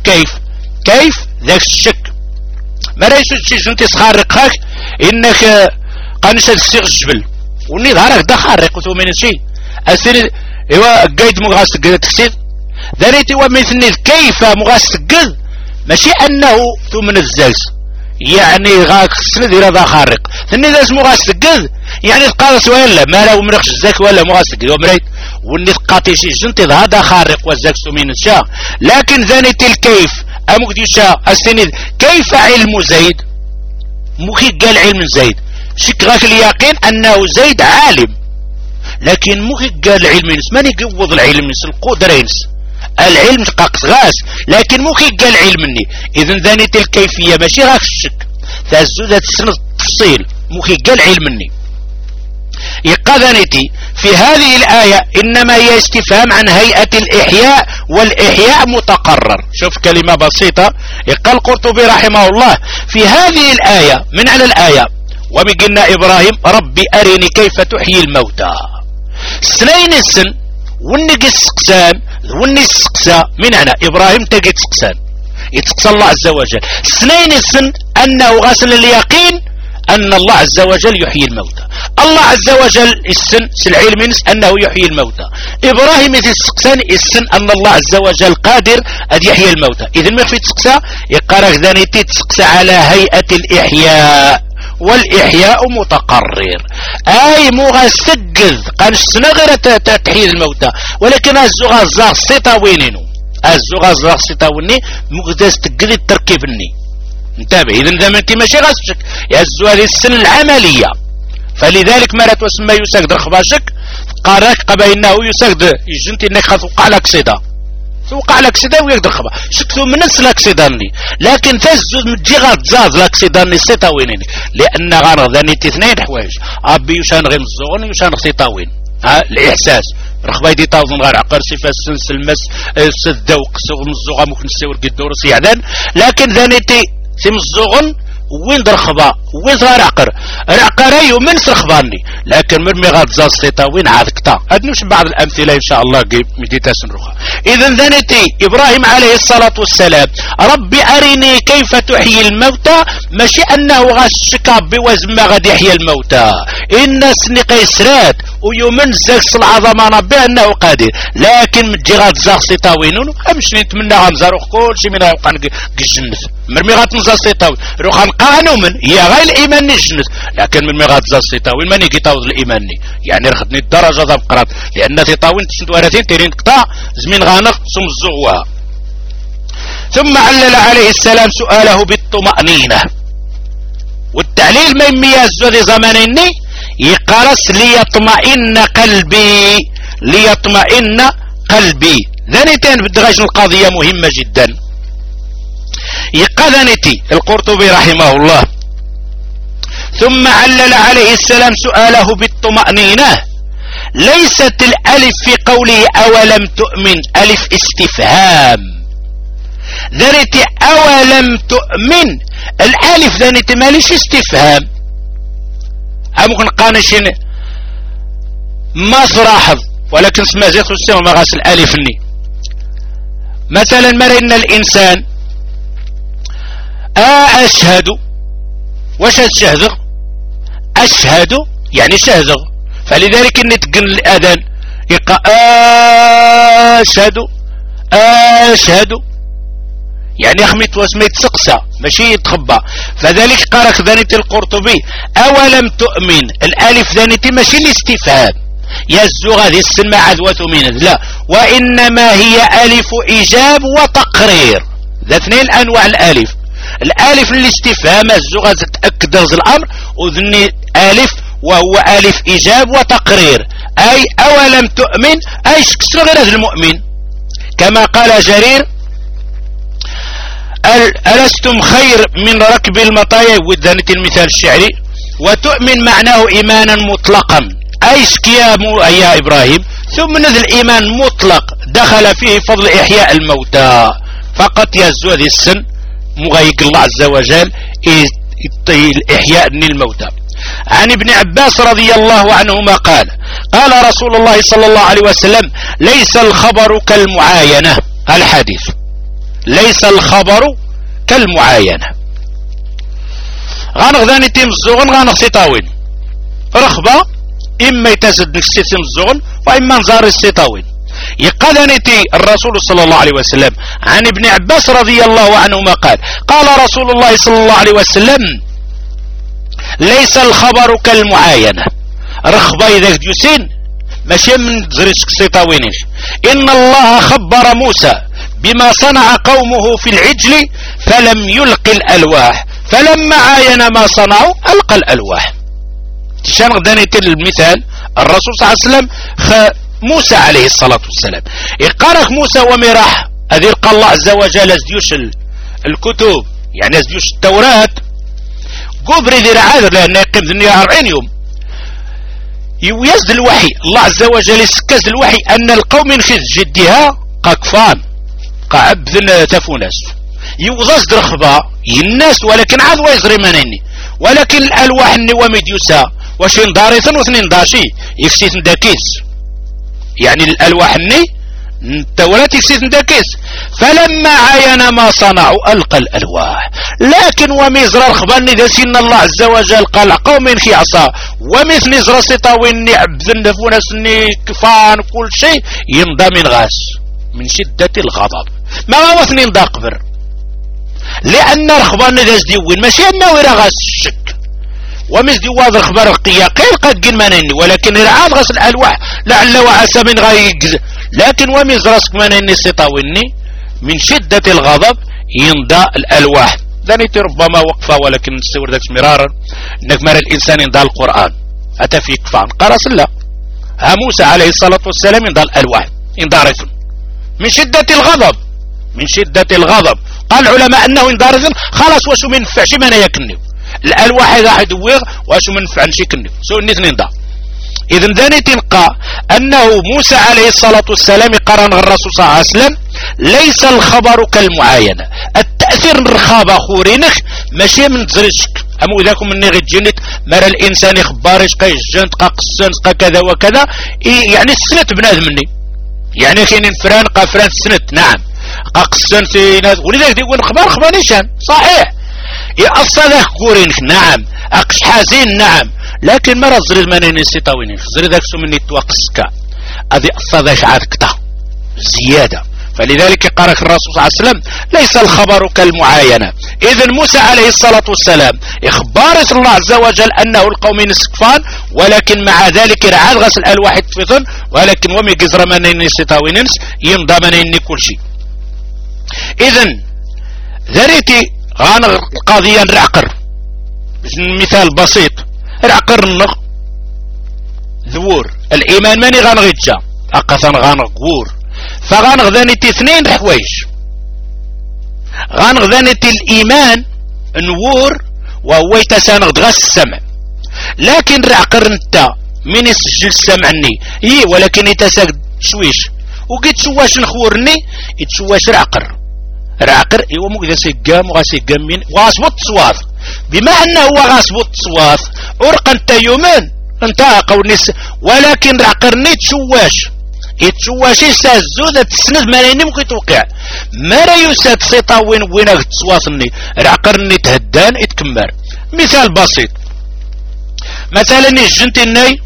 كيف ذاك الشك ما رايش انت تخرقك انك قانش تسيغ الجبل وني ظهرك دا خارق وثمين شيء اسير ايوا قايد مغاس تقد تكسير ذريتي ومثني كيف مغاس تقد ماشي انه ثمن الزلز يعني غاك سند الى ذا خارق ثني ذا اسمو غاس تقد يعني تقاس ولا ما لا ومرخش الزاك ولا مغاس تقد ومريت وني تقاتي شي جنت هذا خارق والزاك ثمين شاء. لكن ذانيتي الكيف امك ديشا السند كيف علم زيد مخي قال علم زيد شك غاك اليقين انه زيد عالم، لكن مخي قال علم ماني يقوض العلم القدرين العلم قاقص غاس، لكن مخي قال علمني. اذا ذانيت الكيفية ماشي غاك الشك تهزو تسند التفصيل مخي قال علمني. يبقى ذانيتي في هذه الآية إنما هي استفهام عن هيئة الإحياء، والإحياء متقرر. شوف كلمة بسيطة يبقى القرطبي رحمه الله في هذه الآية من على الآية ومقلنا إبراهيم ربي أرني كيف تحيي الموتى سنين السن ونقي السقسان وني السقسا من هنا إبراهيم تقي السقسان يتقسى الله عز وجل سنين السن أنه غسل اليقين أن الله عز وجل يحيي الموتى. الله عز وجل السن العلم أنه يحيي الموتى، إبراهيم السقسان السن أن الله عز وجل قادر أن يحيي الموتى. إذا ما في تسقسى يقرأ ذاني تسقسى على هيئة الإحياء، والإحياء متقرر أي مغسقذ قال السنغرة تحيي الموتى، ولكن الزغازاغ السيطة وينينو الزغازاغ السيطة ويني مقدس تقل التركيبني انتبه. إذن ذا منتي ماشي غاسشك يهزو هذه السن العملية، فلذلك ما لا تسمى يساقد رخباشك قارك قبينه يساقد يجنتي انك خذوقع لك صدا توقع لاكسيدان ويقدر خبا شكتو من نفس لاكسيداني، لكن تزود متجي غاتزاد لاكسيداني سيتا وينيني لان غنغذاني اثنين حوايج ابي يشان غير مزوغن يشان خطيطاوين الاحساس رخبا يدي طاوزن غير عقار صفه السنس المس الذوق سوغ مزوغا ممكن نسيور قدور سيعدان، لكن ذانيتي سمزوغن وين درخبا وين صار عقر من سرخباني، لكن مرمي غاد زاستيتا وين عادكتا ادنوش بعض الامثله ان شاء الله مديتا سنروخا. اذا ذنتي ابراهيم عليه الصلاه والسلام ربي ارني كيف تحيي الموتى ماشي انه غاشكا بوزن ما غادي يحيي الموتى، ان سني قيسرات ويومن زاكس العظمه بانه قادر، لكن متجي غاد زاستيتا وينون امشي نتمنى غنزاروخ كلشي من يبقى الجنه مرمي غاد نزاستيتا روح قانو من هي غير الايمان الجنس، لكن من مغاد زاستيطاوين ماني كيطاوض الايمان يعني رخدني الدرجه ذا بقرات لان تيطاوين تشنتوارتين تيرين قطاع زمين غانق سم الزغوها. ثم علل عليه السلام سؤاله بالطمأنينة، والتعليل ما يميز ذي زمانيني يقرس ليطمئن قلبي ليطمئن قلبي. ذانيتين بدغاج القضية مهمة جدا. يقذنتي القرطبي رحمه الله ثم علل عليه السلام سؤاله بالطمأنينة ليست الألف في قوله أولم تؤمن ألف استفهام، ذريتي أولم تؤمن الألف ذريتي ماليش استفهام ممكن قانشين ما صراحظ، ولكن سما زيت السماء ما غاس الألفني. مثلا مرينا الإنسان أشهد. واش الشهد؟ أشهد يعني شهد، فلذلك نتقن الأذان يقع أشهد أشهد يعني خميت واسمي تسقسى ماشي يتخبى. فذلك قال ذانيتي القرطبي أولم تؤمن، الألف ذانيتي ماشي الاستفهام يزو غادي السن عذوة من لا، وإنما هي ألف إجاب وتقرير، ذا اثنين أنواع الألف. الألف الاستفهام الزو غادي تأكد الأمر، وذني ألف وهو ألف إجاب وتقرير، أي أولم تؤمن أي شكسر غير هذا المؤمن، كما قال جرير ألستم خير من ركب المطايا، وذنت المثال الشعري. وتؤمن معناه إيمانا مطلقا أي شكيا يا إبراهيم، ثم نذ الإيمان مطلق دخل فيه فضل إحياء الموتى فقط يزو هذه السن مغيق الله عز وجل الإحياء للموتى. عن ابن عباس رضي الله عنهما قال قال رسول الله صلى الله عليه وسلم ليس الخبر كالمعاينة، الحديث ليس الخبر كالمعاينة. غنغذاني تيم الزغن غنغسي طاوين رخبة، إما يتسد نفسي تيم الزغن وإما نزار السيطاوين. يقذنتي الرسول صلى الله عليه وسلم عن ابن عباس رضي الله عنهما قال قال رسول الله صلى الله عليه وسلم ليس الخبر كالمعاينة، رخبة إذا ديوسين ماشي من زريشك سيطاوينيش. إن الله خبر موسى بما صنع قومه في العجل فلم يلق الألواح، فلما عاين ما صنعوا ألقى الألواح. تشان غدانيت المثال الرسول صلى الله عليه وسلم موسى عليه الصلاة والسلام يقارك موسى ومراح أذي قال الله عز وجل أزديوش الكتب يعني أزديوش التوراة قبر ذي رعاذر لأنه يقيم ذنيا 40 يوم يزد الوحي. الله عز وجل يسكز الوحي أن القوم ينشد جدها قاكفان قاعب ذن تفونس يوزاز رخبة الناس، ولكن عاد ويزري منيني، ولكن الألواح الني وميديوسا وشين داريثن واثنين داشي يكسيثن داكيس، يعني الألواح الني التوراة يكسيثن داكيس. فلما عاين ما صنعوا ألقى الألواح، لكن وميزر رخباني ذا سن الله عز وجل قال قوم في عصا ومثل نزر سطاويني عبذن دفونسني كفان كل شيء ينضى من غاس من شدة الغضب ما هو اثنين دا قبر، لأن رخباني ذا زديوين ماشي أنه يرغاس الشك ومزدي واضح خبر القيا قيل قد قل منيني، ولكن رعاد غسل الألواح لعل وعسى من غايق، لكن ومز راسك منيني سطاويني من شدة الغضب ينضى الألواح. ذنيتي ربما وقفة ولكن نستور ذاك مرارا انك مر الإنسان ينضى القرآن أتى في كفان قرص الله ها موسى عليه الصلاة والسلام ينضى الألواح ينضى رسل من شدة الغضب، من شدة الغضب. قال العلماء أنه ينضى رسل خلاص وشو من فعشي من يكني الألواح إذا حيدوغ وشو من فعنشي كني سو الاثنين دا. إذن ذاني تنقى أنه موسى عليه الصلاة والسلام قرن الرسول صلى الله عليه وسلم ليس الخبر كالمعاينة، التأثير الرخابة خورينك ماشي من تزرشك أمو إذاكم مني غير جنت مر الإنسان يخبارش قا يجنت قا قسنت قا كذا وكذا يعني السنت بنادم مني، يعني كاين فران قا فران السنت نعم قا قسنت ولذلك يقول خبار نيشان صحيح يأصل ذاك كورينك نعم أقش حزين نعم، لكن مرة زرد منين السيطاوينين زرد ذاك سمني توقسك أذي أصل ذاك عادكتا زيادة. فلذلك قالك الرسول صلى الله عليه وسلم ليس الخبر كالمعاينة. إذن موسى عليه الصلاة والسلام إخبار الله عز وجل أنه القوم نسكفان، ولكن مع ذلك رعاد غسل الواحد فيثن، ولكن ومي قزر منين السيطاوينين يمضى منين كل شيء. إذن ذريتي غانا القضية العقر مثال بسيط العقر النغ ذور الإيمان ماني غانغيتجا أقثان غانغور فغانغذانيتي اثنين حوايج غانغذانيتي الإيمان نور وهو يتسانغ غاس السمع، لكن العقر نتا من يسجل السمعني ولكن يتساق شويش وقيت شواش نخورني يتشواش العقر إيوا مو إذا سيقام وغاسيقام من وغاسبط صواث بما أنه هو غاسبط صواث عرق انت يومين انت قونيس، ولكن عقرني تشواش يتشواشي سازو ذا تسند ماليني ممكن توقع ما لا يساد سيطا وين تسواثني العقرني تهدان يتكمر. مثال بسيط مثلا الجنت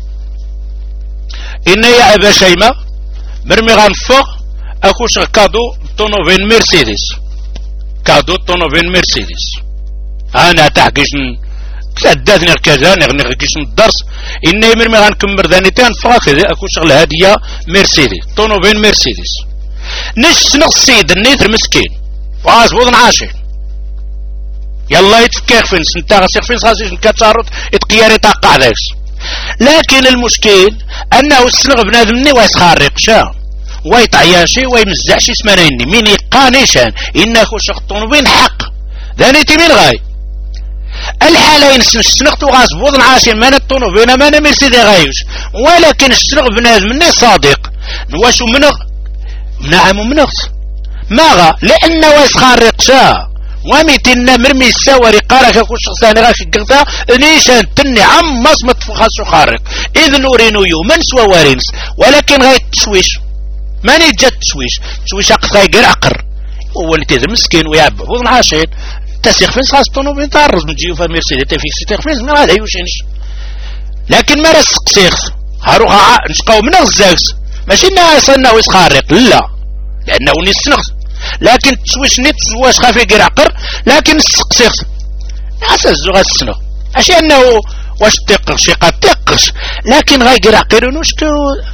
إني يا أبا شيماء مرمي غنفوق أكوش كادو طونوفين مرسيدس كادو طونوفين مرسيدس أنا تحقيش تأدثني كذا نغنيش الدرس إني مرمي غنكمر ذانيتان فاكذا أكوش الهدية مرسيدس طونوفين مرسيدس نش السيد النيثر مسكين فاز بوضن عاشر يلا يتفكيخ فين سنتا غسيخ فين غاسيش نكاتشارط يتقياري تاقع ذاكس. لكن المشكل أنه السنغ بنادمني ويسخارق شا ويطعياشي ويمزعشي سمانيني مين يقانيشان إنه شخ طونوفين حق ذانيتي من غاي الحالين السنغ غاس بوضن عاشر مانا الطونوفين مانا مرسيدي غايوش. ولكن السنغ بنادمني صادق نواشو منغ نعم منغس ماغا لأنه ويسخارق شا وميتنا مرمي السواري قارك كل شخص ثاني غاش قلتا نيشان تني عم مصمت فخاصو خارق إذ نورينو يومن سوا وارينس. ولكن غاية تشويش ماني جات تشويش أقصى غير عقر هو اللي تذر مسكين ويعب وضن عاشين تسيخ فين خاص طونو بين تعرض من جيوفا ميرسيدي تفيك سيتيخ فين ما هذا يوشينش. لكن ما رسق سيخ هاروغا نشقاو من الزاكس ماشي ناسنا ويسخارق لا لأنه نسنخ. لكن تشويش نيت واش خافي غير عقر لكن السقسيخ ناس الزغا السنو اشي انه واش تقش شي قد تقش لكن غير عقر ونشكو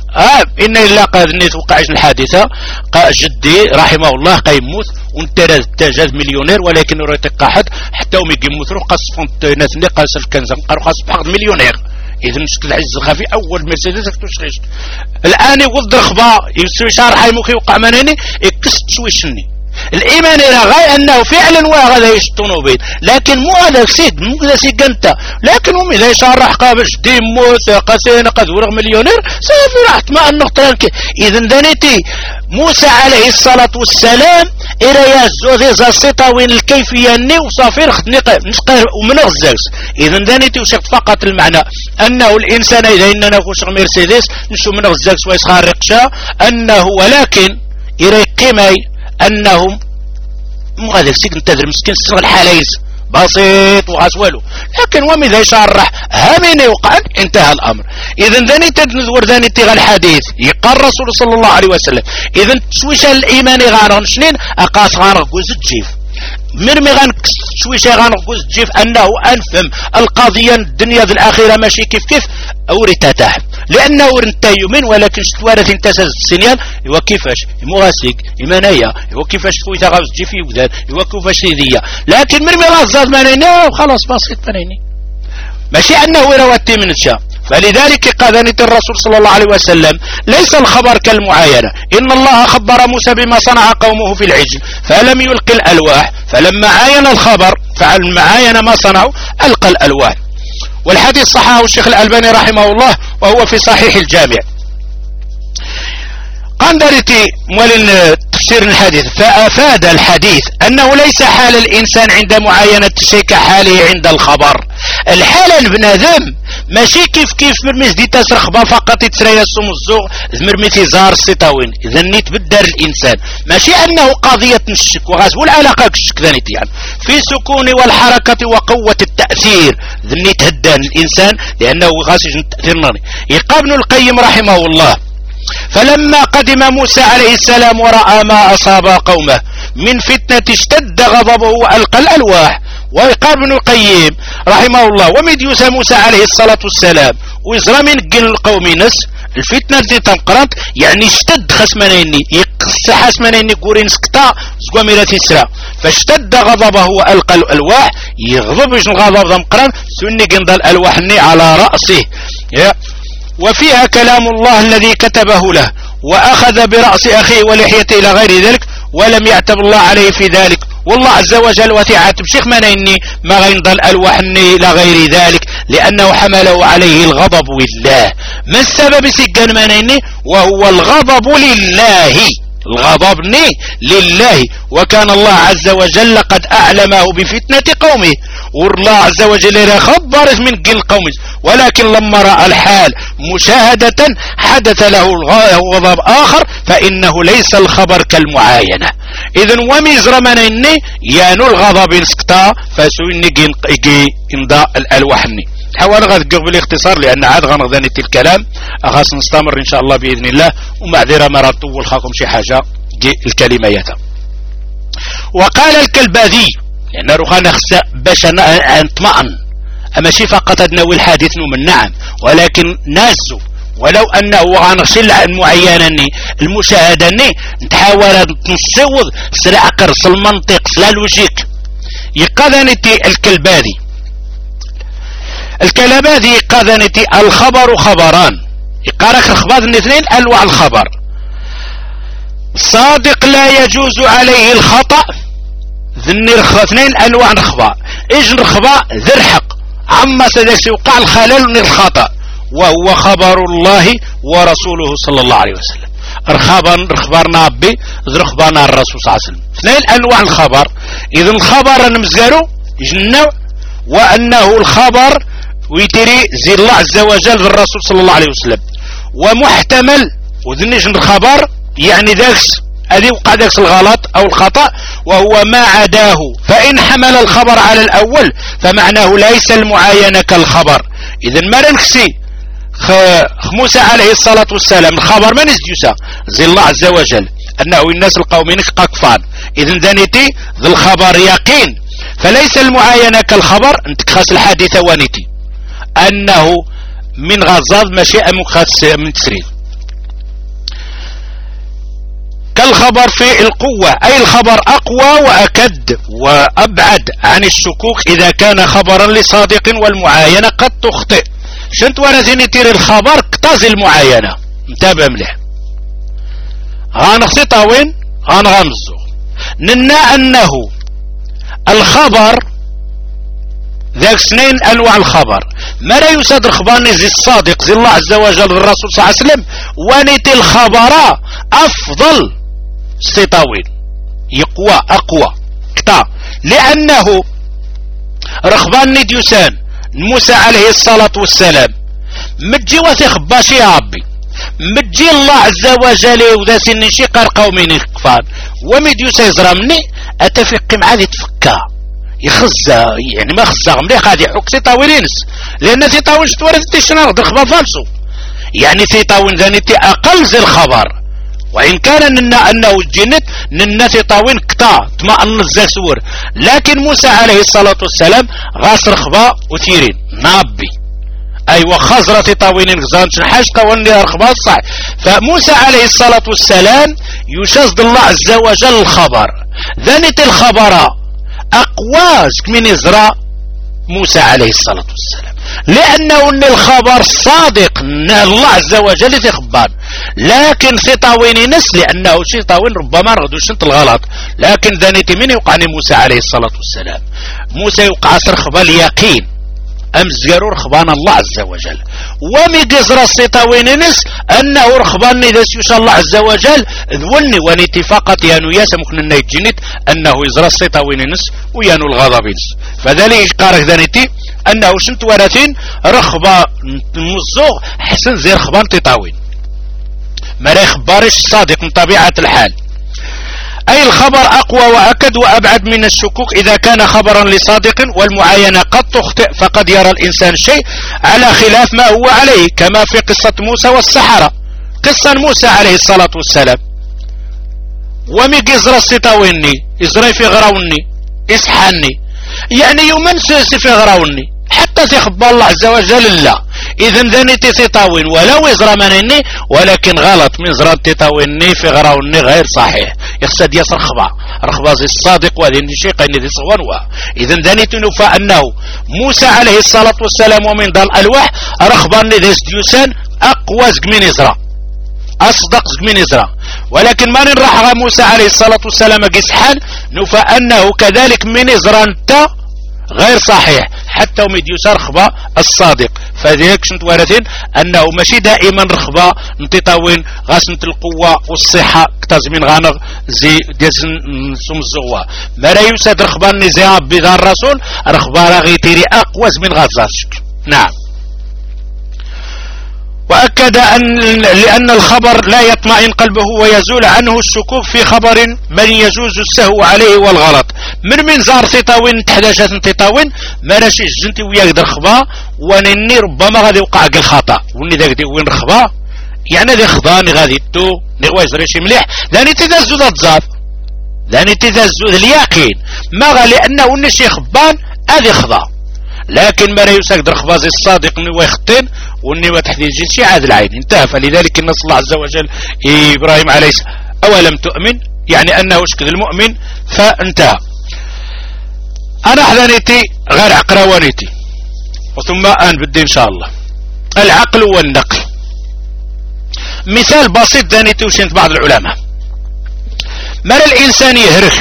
ان الا قد نيت وقعش الحادثه جدي رحمه الله قيموت وانترز تاجاز مليونير ولكن راه تقاحد حتى ومي يموت روح قصفون ناس اللي قاس الكنز قالوا قاس فقد مليونير. اذا نشكل العز الخفي اول مرسيدس تشريش الان يوض رخبه يسوي شارح يمكن يوقع مناني يكس تشويشني الايمان الى غاية انه فعلا وغدا يشطنوا بين لكن مو هذا سيد مو كذا سيجنتا. لكن هم اذا شرح قابش ديموت قسينا قد ورغ مليونير سيفي رحت ما النقطة اذا دانيتي موسى عليه الصلاة والسلام الى يزوذي زاسيطا وين الكيفية ني وصافير نسقر ومن الزاكس. اذا دانيتي وشفت فقط المعنى انه الانسان اذا اننا خوش مرسيدس نشو من الزاكس ويسخارقشا انه ولكن الى قيمي انهم مو هذا الشيء ننتظر مسكين السنغ الحاليز بسيط وغاسوالو. لكن ومذا يشرح همين وقع انتهى الامر. اذا ذاني تدور ذاني تيغى الحديث يقال الرسول صلى الله عليه وسلم اذا تشويش الايمان غانغ شنين اقاس غانغ جوز الجيف مرمي شويش غانغوز جيف انه انفهم القضية الدنيا ذي الاخيرة ماشي كيف اوريتاتاح لانه ورنتا يومين ولكن شتوارث انتساز السنيان يوا كيفاش مغاسيك ايمانية يوا كيفاش تكوي تغاوز جيفي وذان يوا كيفاش سيدية. لكن مرمي غازات مانيني خلاص بسيط مانيني ماشي انه يرواتي من الشام. فلذلك قال الرسول صلى الله عليه وسلم ليس الخبر كالمعاينة إن الله خبر موسى بما صنع قومه في العجل فلم يلقي الألواح فلما عاين الخبر فعل معاين ما صنعوا ألقى الألواح. والحديث صححه الشيخ الألباني رحمه الله وهو في صحيح الجامع. قندرتي مولين تفسير الحديث فأفاد الحديث أنه ليس حال الإنسان عند معاينة الشيء كحاله عند الخبر. الحالة البنادم ماشي كيف مرميز دي تسرخبا فقط يتسرى يسوم الزوغ مرميتي زار السطاوين. إذا نيت بالدار الإنسان ماشي أنه قضية الشك وغاز والعلاقة كشك ذانيت يعني في سكون والحركة وقوة التأثير ذنيت هدان الإنسان لأنه غاسج التأثير ناني. يقابن القيم رحمه الله فلما قدم موسى عليه السلام ورأى ما أصاب قومه من فتنة اشتد غضبه وألقى الألواح. ويقال ابن القيم رحمه الله ومديوس موسى عليه الصلاة والسلام ويزرى من قل القوم نس الفتنة دي تنقرنت يعني اشتد خسمانيني يقص حسمانيني قورين سكتا زقوميرة إسراء فاشتد غضبه وألقى الألواح يغضب الغضب ذمقرن سني قند الألواح على رأسه. وفيها كلام الله الذي كتبه له وأخذ برأس أخيه ولحيته إلى غير ذلك ولم يعتب الله عليه في ذلك. والله عز وجل وثيعات بشيخ منيني ما غينضل الوحني إلى غير ذلك لأنه حمله عليه الغضب لله. ما السبب سجن منيني وهو الغضب لله الغضب لله، وكان الله عز وجل قد أعلمه بفتنة قومه، والله عز وجل خبر من قل قومه، ولكن لما رأى الحال مشاهدة حدث له غضب آخر، فإنه ليس الخبر كالمعاينة. إذن وميزر من إني يانو الغضب نسكتا فسو إني إنضاء الألوحني. حاول غاد بالاختصار لأن عاد غنغذاني الكلام أخاص نستمر إن شاء الله بإذن الله، ومعذرة مرة طول خاكم شي حاجة الكلميات. وقال الكلباذي لأن رخانا خسا باش نطمئن ماشي فقط ناوي الحديث من نعم، ولكن نازو ولو أنه غنغسل المعينة المشاهدة نتحاول نصوض سلا عقرص المنطق سلا لوجيك. يقاذنتي الكلباذي قاذنتي الخبر خبران، يقارك الخبار الاثنين أنواع الخبر. صادق لا يجوز عليه الخطأ، ذني اثنين أنواع الخبار. إجن الخبار ذي الحق عما سيوقع الخلل من الخطأ، وهو خبر الله ورسوله صلى الله عليه وسلم. رخبارنا ربي رخبارنا الرسول صلى الله عليه وسلم. اثنين أنواع الخبر. إذا الخبر نمزقرو جنو وأنه الخبر ويتري زي الله عز وجل بالرسول صلى الله عليه وسلم، ومحتمل وذنيش الخبر يعني ذاكس هذه وقع ذاكس الغلط أو الخطأ، وهو ما عداه، فإن حمل الخبر على الأول فمعناه ليس المعاينة كالخبر. إذا ما ننكسي موسى عليه الصلاة والسلام الخبر ما نزديوسا زي الله عز وجل أنه الناس القومين قاكفان، إذن ذانيتي ذي الخبر يقين، فليس المعاينة كالخبر. انت خاص الحادثة وانيتي أنه من غزاز مشيئة من تسريد كالخبر في القوة، أي الخبر أقوى وأكد وأبعد عن الشكوك إذا كان خبرا لصادق، والمعاينة قد تخطئ. شنت وانا زيني تيري الخبر كتازي المعاينة. انتبه مليح غانخسي طاوين غانغمزو ننا أنه الخبر ذاك سنين أنواع الخبر. ما لا يصدر خبرني زي الصادق زي الله عز وجل الرسول صلى الله عليه وسلم، ونيتي الخبر أفضل ستطاوين يقوى أقوى كتا، لأنه رخباني ديوسان موسى عليه الصلاة والسلام متجي وثيخ باشي يا ربي، متجي الله عز وجل وذا سنين شقار قومين الكفار، ومديوسا يزرمني أتفق مع ذي تفكا يخزا يعني ما خزا مليح غادي يحك تطاوينينس، لأن تطاوين شتوارد تشنار دي الخبر فالسو، يعني تطاوين ذانيتي أقل زي الخبر، وإن كان أنه جنت ننا تطاوين كتا تمأن الزاسور، لكن موسى عليه الصلاة والسلام غاصر خبا وثيرين نابي أي وخزرة تطاوين غزانش حاج طاوين لها الخبا صح. فموسى عليه الصلاة والسلام يشزد الله عز وجل الخبر، ذانت الخبر أقواز من إزراء موسى عليه الصلاة والسلام، لأنه أن الخبر صادق الله عز وجل في خبار، لكن سيطاوين نس لأنه سيطاوين ربما رغدوش انت الغلط، لكن ذانيتي من يوقعني موسى عليه الصلاة والسلام موسى يوقع سرخبا اليقين أمس قالوا رخبان الله عز وجل، ومجزر السيطاوين نس أنه رخبان إذا سيوشى الله عز وجل ذوني وانيتي فقط يانو ياسا ممكن أنه يجنت أنه يزر السيطاوين نس ويانو الغضب نس، فذلك قارك ذانيتي أنه شنت ورثين رخبا مزوغ حسن زي رخبان تطاوين ما لا يخبارش صادق من طبيعة الحال. أي الخبر أقوى وأكد وأبعد من الشكوك إذا كان خبرا لصادق، والمعاينة قد تخطئ، فقد يرى الإنسان شيء على خلاف ما هو عليه، كما في قصة موسى والسحرة. قصة موسى عليه الصلاة والسلام وميك إزرى الستاويني إزرى في غراوني إسحاني يعني يومن في غراوني حتى تخبى الله عز وجل الله. إذن ذني تطاوين ولو إزرى منني، ولكن غلط من زرى تطاويني في غراوني غير صحيح، يقصد يسر رخبا زي الصادق وذين شيء قيني ذي صغنوا. إذن ذني تنفى أنه موسى عليه الصلاة والسلام ومن ذا الألواح رخبان ذي سديوسان أقوى من إزرى أصدق من إزرى، ولكن ما نرحى موسى عليه الصلاة والسلام قسحان نفى أنه كذلك من إزرى غير صحيح حتى ومديوسار خبا الصادق. فذلك شنت وارثين انه ماشي دائما رخبة نتطاوين غاسنت القوة والصحة كتازمين غانغ زي ديزن نسوم الزغوة ما لا يوسد رخبة النزاع بذا الرسول رخبة راغي تيري اقوز من غازاشك. نعم. وأكد لأن الخبر لا يطمئن قلبه ويزول عنه الشكوك في خبر من يجوز السهو عليه والغلط. من زار تطاوين تحداشات تطاوين ما راشي جنتي وياك در خبا ونني ربما غادي يوقع الخطأ وني ذاك دي وين رخبا يعني ذي خضاني غادي تو نغواز ريشي مليح لاني تدازو ذات زاف لاني تدازو اليقين ما غا لأنه نشي خبان هذه خضا لكن ما لا يساك در خبازي الصادق نوا يختين والنوا تحديد جنسي عاد العين انتهى. فلذلك النص الله عز وجل إبراهيم عليه السلام أولم تؤمن يعني أنه اشكد المؤمن فانتهى. أنا حذانيتي غير عقروانيتي وثم أن بدي إن شاء الله العقل والنقل. مثال بسيط ذانيتي وشنت بعض العلماء مر الإنسان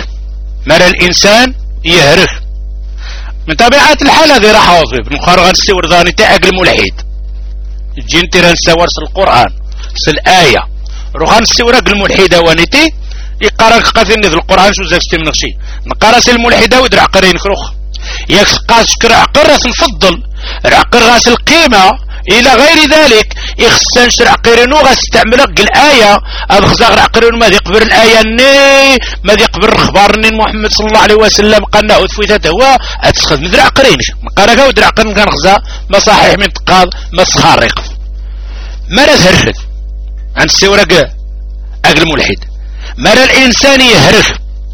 يهرخ من طبيعة الحال هذه راح وظيف نخرج نستور ذانيتي عقل ملحد جين تيران سوارس القرآن الآية روح نستور عقل ملحدة وانيتي يقرأ قاثين في القرآن شو زاكستي من شيء نقرأ الملحدة ودرع قرين كروخ يقاس كرع قرص نفضل العقر غاس القيمة إلى غير ذلك يخصن شرع قرينو غاستعمل الآية أبخزاغ عقرين ما يقبر الآية ما يقبر خبارني محمد صلى الله عليه وسلم قلنا أثفيته هو أتسخذ من درع قرينش مقارنة ودرع قرين كان خزا ما صحيح من تقاض ما صخارق ما نزهرف عن السورة أقل ملحد مرى الإنسان يهرف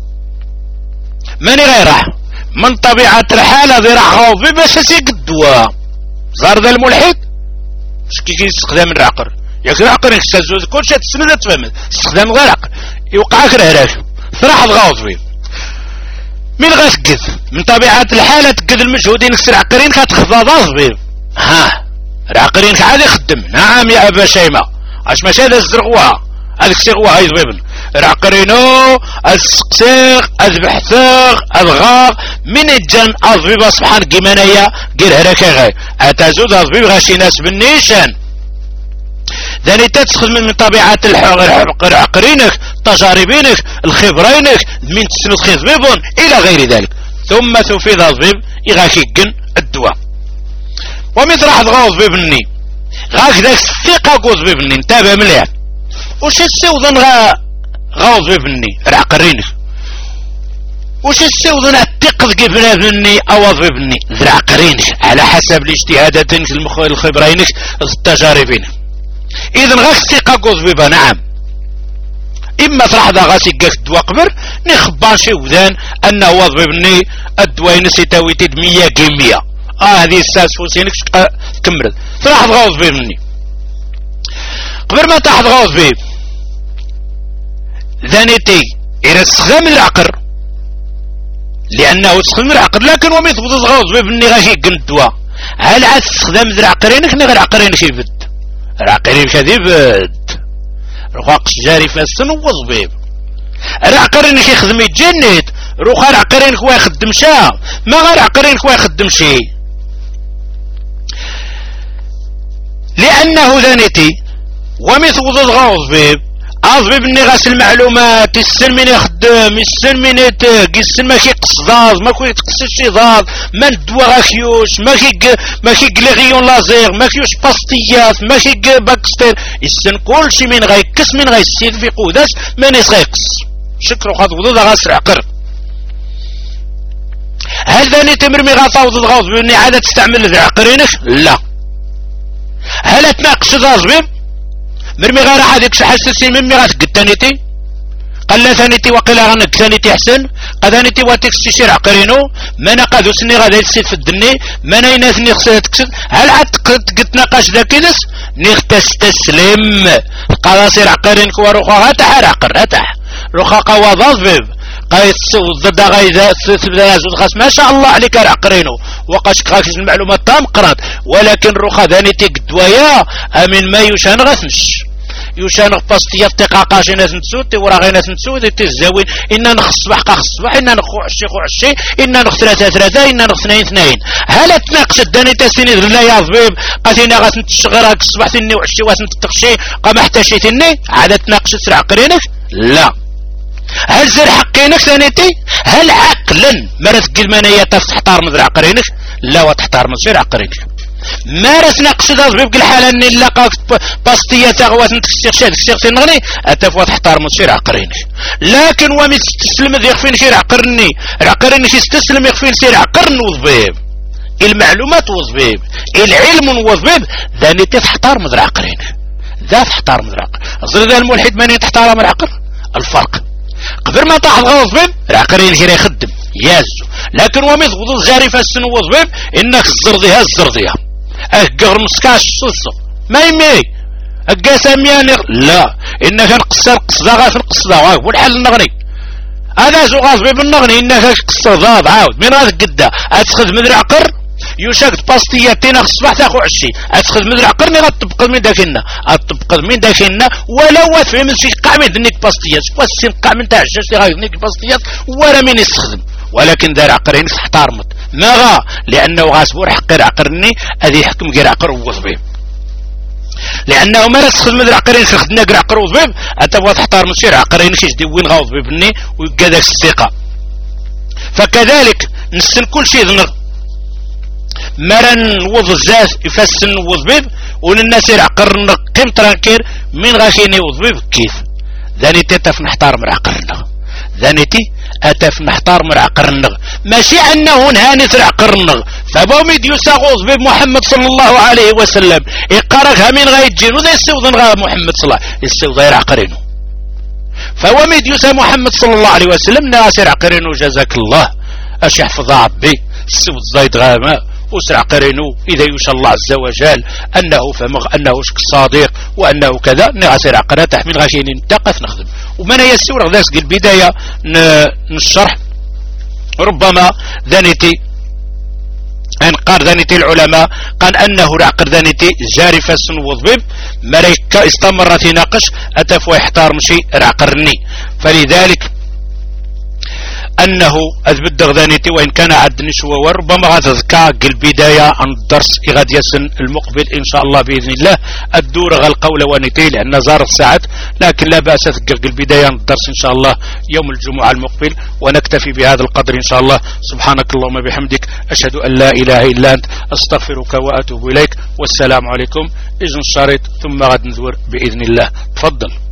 ماني غيره من طبيعة الحالة ذي راح غوضي باش يسيق الدواء صار ذا الملحد كي يستخدم العقر ياك العقر يكسزو كل شيء تسند تفهم استخدام غير عقر يوقعك الهراش فراح تغوض فيه من غاسقد من طبيعة الحالة تقد المجهودين كسر عقرين كتخفض بيه ها العقرين عادي يخدم. نعم يا أبا شيماء اش ماشي هذا الزرغوها هذيك السيغوها يضبن العقرينو السقسيق البحثاق الغاق من الجن أضبيب سبحان قيمانيا قير هراكا غير أتازود أضبيب غاشي ناس بالنيشان ذاني تتسخذ من طبيعة العقرينك تجاربينك الخبرينك من تسند خضبيبون إلى غير ذلك ثم تفيد أضبيب إغاكي قن الدواء ومثل راح تغوض بيبني غاك ذاك الثقة قوض بيبني انتبه مليح وش السوضن غوض بيبني العقرينك وش السوضن اتقض قبنا بني اوض بيبني العقرينك على حسب الاجتهاداتك الخبرينك التجاربينك اذن غاك الثقة قوض بيبا. نعم اما فرح ذا غاسي قاك الدواء قبر نخبان شي وذان انه وض بيبني الدواء نسي تاويتي 100 كيمياء هذه الساس فوسينك تكمل فرح تغوض بيه مني قبل ما تحت غوض بيه ذانيتي إلى استخدام العقر لأنه استخدام العقر لكن ومن ثبت غوض بيه مني غاشي قن الدواء هل عاد استخدام العقرينك نغير عقرينك يبد العقرينك هذي بد رخاق شجاري فاسن ووض بيه العقرينك يخدم يتجند روخا العقرينك هو يخدم شا ما غير عقرينك هو يخدم شي لأنه ذانيتي ومثل ضد غوض بيب أضبيب اني غاسل المعلومات السن من يخدم السن من يتاق السن ماشي قصداز ما كوي تقصد شي ضاد ما ندوا غاكيوش ماشي قلغيون لازير ماشيوش باستيات ماشي باكستير السن كل شي من غايكس من غايسيد في قوداش ما نيس غايقص شكرو خاض وضد غاسل عقر. هل ذاني تمرمي غاطا وضد غوض بيبني عادة تستعمل العقرينك؟ لا. هل تناقش ضازبيب مرمي غير حادك شحسسين ممي غاسق التانيتي قال لا ثانيتي وقيل غنك ثانيتي حسن قدانيتي واتك استشير عقرينو ما نقادو سني غادا يتسيد في الدني ما نايناثني خصها تكسد هل عاد تناقش ذا كيدس نيخ تستسلم قراصير عقرين كوا روخا هاتح عقر هاتح روخا قوا ضازبيب قايت ضد غايدا تبدا خاص ما شاء الله عليك عقرينو وقاش كاكس المعلومات تام قرات ولكن روخا ذانيتي قدوايا امين ما يشان غثمش يوشان باستيات تقاقاش ناس نتسود ورا غير ناس نتسود تزاوين إن نخ الصباح قا الصباح إن نخ عشي إن نخ ثلاثة إن نخ اثنين هل تناقش الداني تسيني لا يا ضبيب قاتينا غاس نتشغراك الصباح ثني وعشي واس نتقشي قام احتاشي ثني عاد تناقش سرع قرينك لا هل زر حقينك ثانيتي هل عقلا مرات قلمانية تحتار مزرع قرينك لا وتحتار مزرع قرينك مارس ناقش دا ضبيب الحالة اني لاقاك باستية تغوات نتكسيخ شيخ نغني اتفوا تحتار مزرع قرينك لكن ومن تستسلم ذي يخفين شير عقرني عقرني يستسلم يخفين شير عقرن وضبيب المعلومات وضبيب العلم وضبيب ذاني تحتار مزرع قرينك ذا تحتار مزرع قرينك ذا الملحد ماني تحتار مزرع قرن الفرق قبل ما طاح الغوضبيب العقرين جري يخدم يازو لكن ومث غضو جاري فالسن وضبيب انك الزرضيها اقر مسكاش صوصو ما يمي اقا سامياني لا انك نقصر قصدا غاف القصدا غاف والحل نغني هذا زو غاضبيب النغني انك قصر ضاد عاود من هذا قدا اتخذ مدرع عقر يوشاك باستياتين الصباح تاخو عشي اتخذ مدرع قرني غتطبق من داكنا غتطبق من داكنا ولا فهم شي قاع من دنيك باستيات واسين قاع من تاع الشاش اللي غاديك باستيات ولا من يستخدم ولكن دار عقرين احترمت ما غا لانه غاسبور حقير عقرني هذه يحكم غير عقر وضبيب لانه ما تستخدم مدرع عقرين خدنا غير عقر وضبيب اتبغى تحترم شي عقرين شي جدي وين غاوضبيبني ويبقى داك الثقه فكذلك نسن كل شيء ذنب مرن وض الزاز يفسن وضبيب وللناس يعقر قيم ترانكير من غاشيني وضبيب كيف ذاني تتف نحتار من عقرنا ذانيتي اتف نحتار من عقرنا ماشي انه نهاني عقرنا فبوميد يساق وضبيب محمد صلى الله عليه وسلم يقرقها من غايتجين وذا يستوضن غا محمد صلى الله عليه وسلم يستوضن عقرينه فوميد يسا محمد صلى الله عليه وسلم ناسر عقرينه جزاك الله اش يحفظ عبي السود زايد غاما وسرع قرينو إذا يشاء الله عز وجل أنه فمغ أنه صادق وأنه كذا نغسر عقرا تحمل غاشين نتقف نخدم ومن يسور ذاك البداية نشرح ربما ذانيتي انقار ذانيتي العلماء قال أنه العقر ذانيتي جاري فسن وضبيب ملايكة استمر في ناقش أتف ويحتار مشي العقرني فلذلك أنه أثبت غدانيتي وإن كان عدني شوى وربما غتذكى البداية عن الدرس غاد يسن المقبل إن شاء الله بإذن الله الدور غالقول ونتي لأن زارت ساعات لكن لا بأس تذكى البداية عن الدرس إن شاء الله يوم الجمعة المقبل ونكتفي بهذا القدر إن شاء الله سبحانك اللهم بحمدك أشهد أن لا إله إلا أنت أستغفرك وأتوب إليك والسلام عليكم إذن الشريط ثم غد ندور بإذن الله تفضل.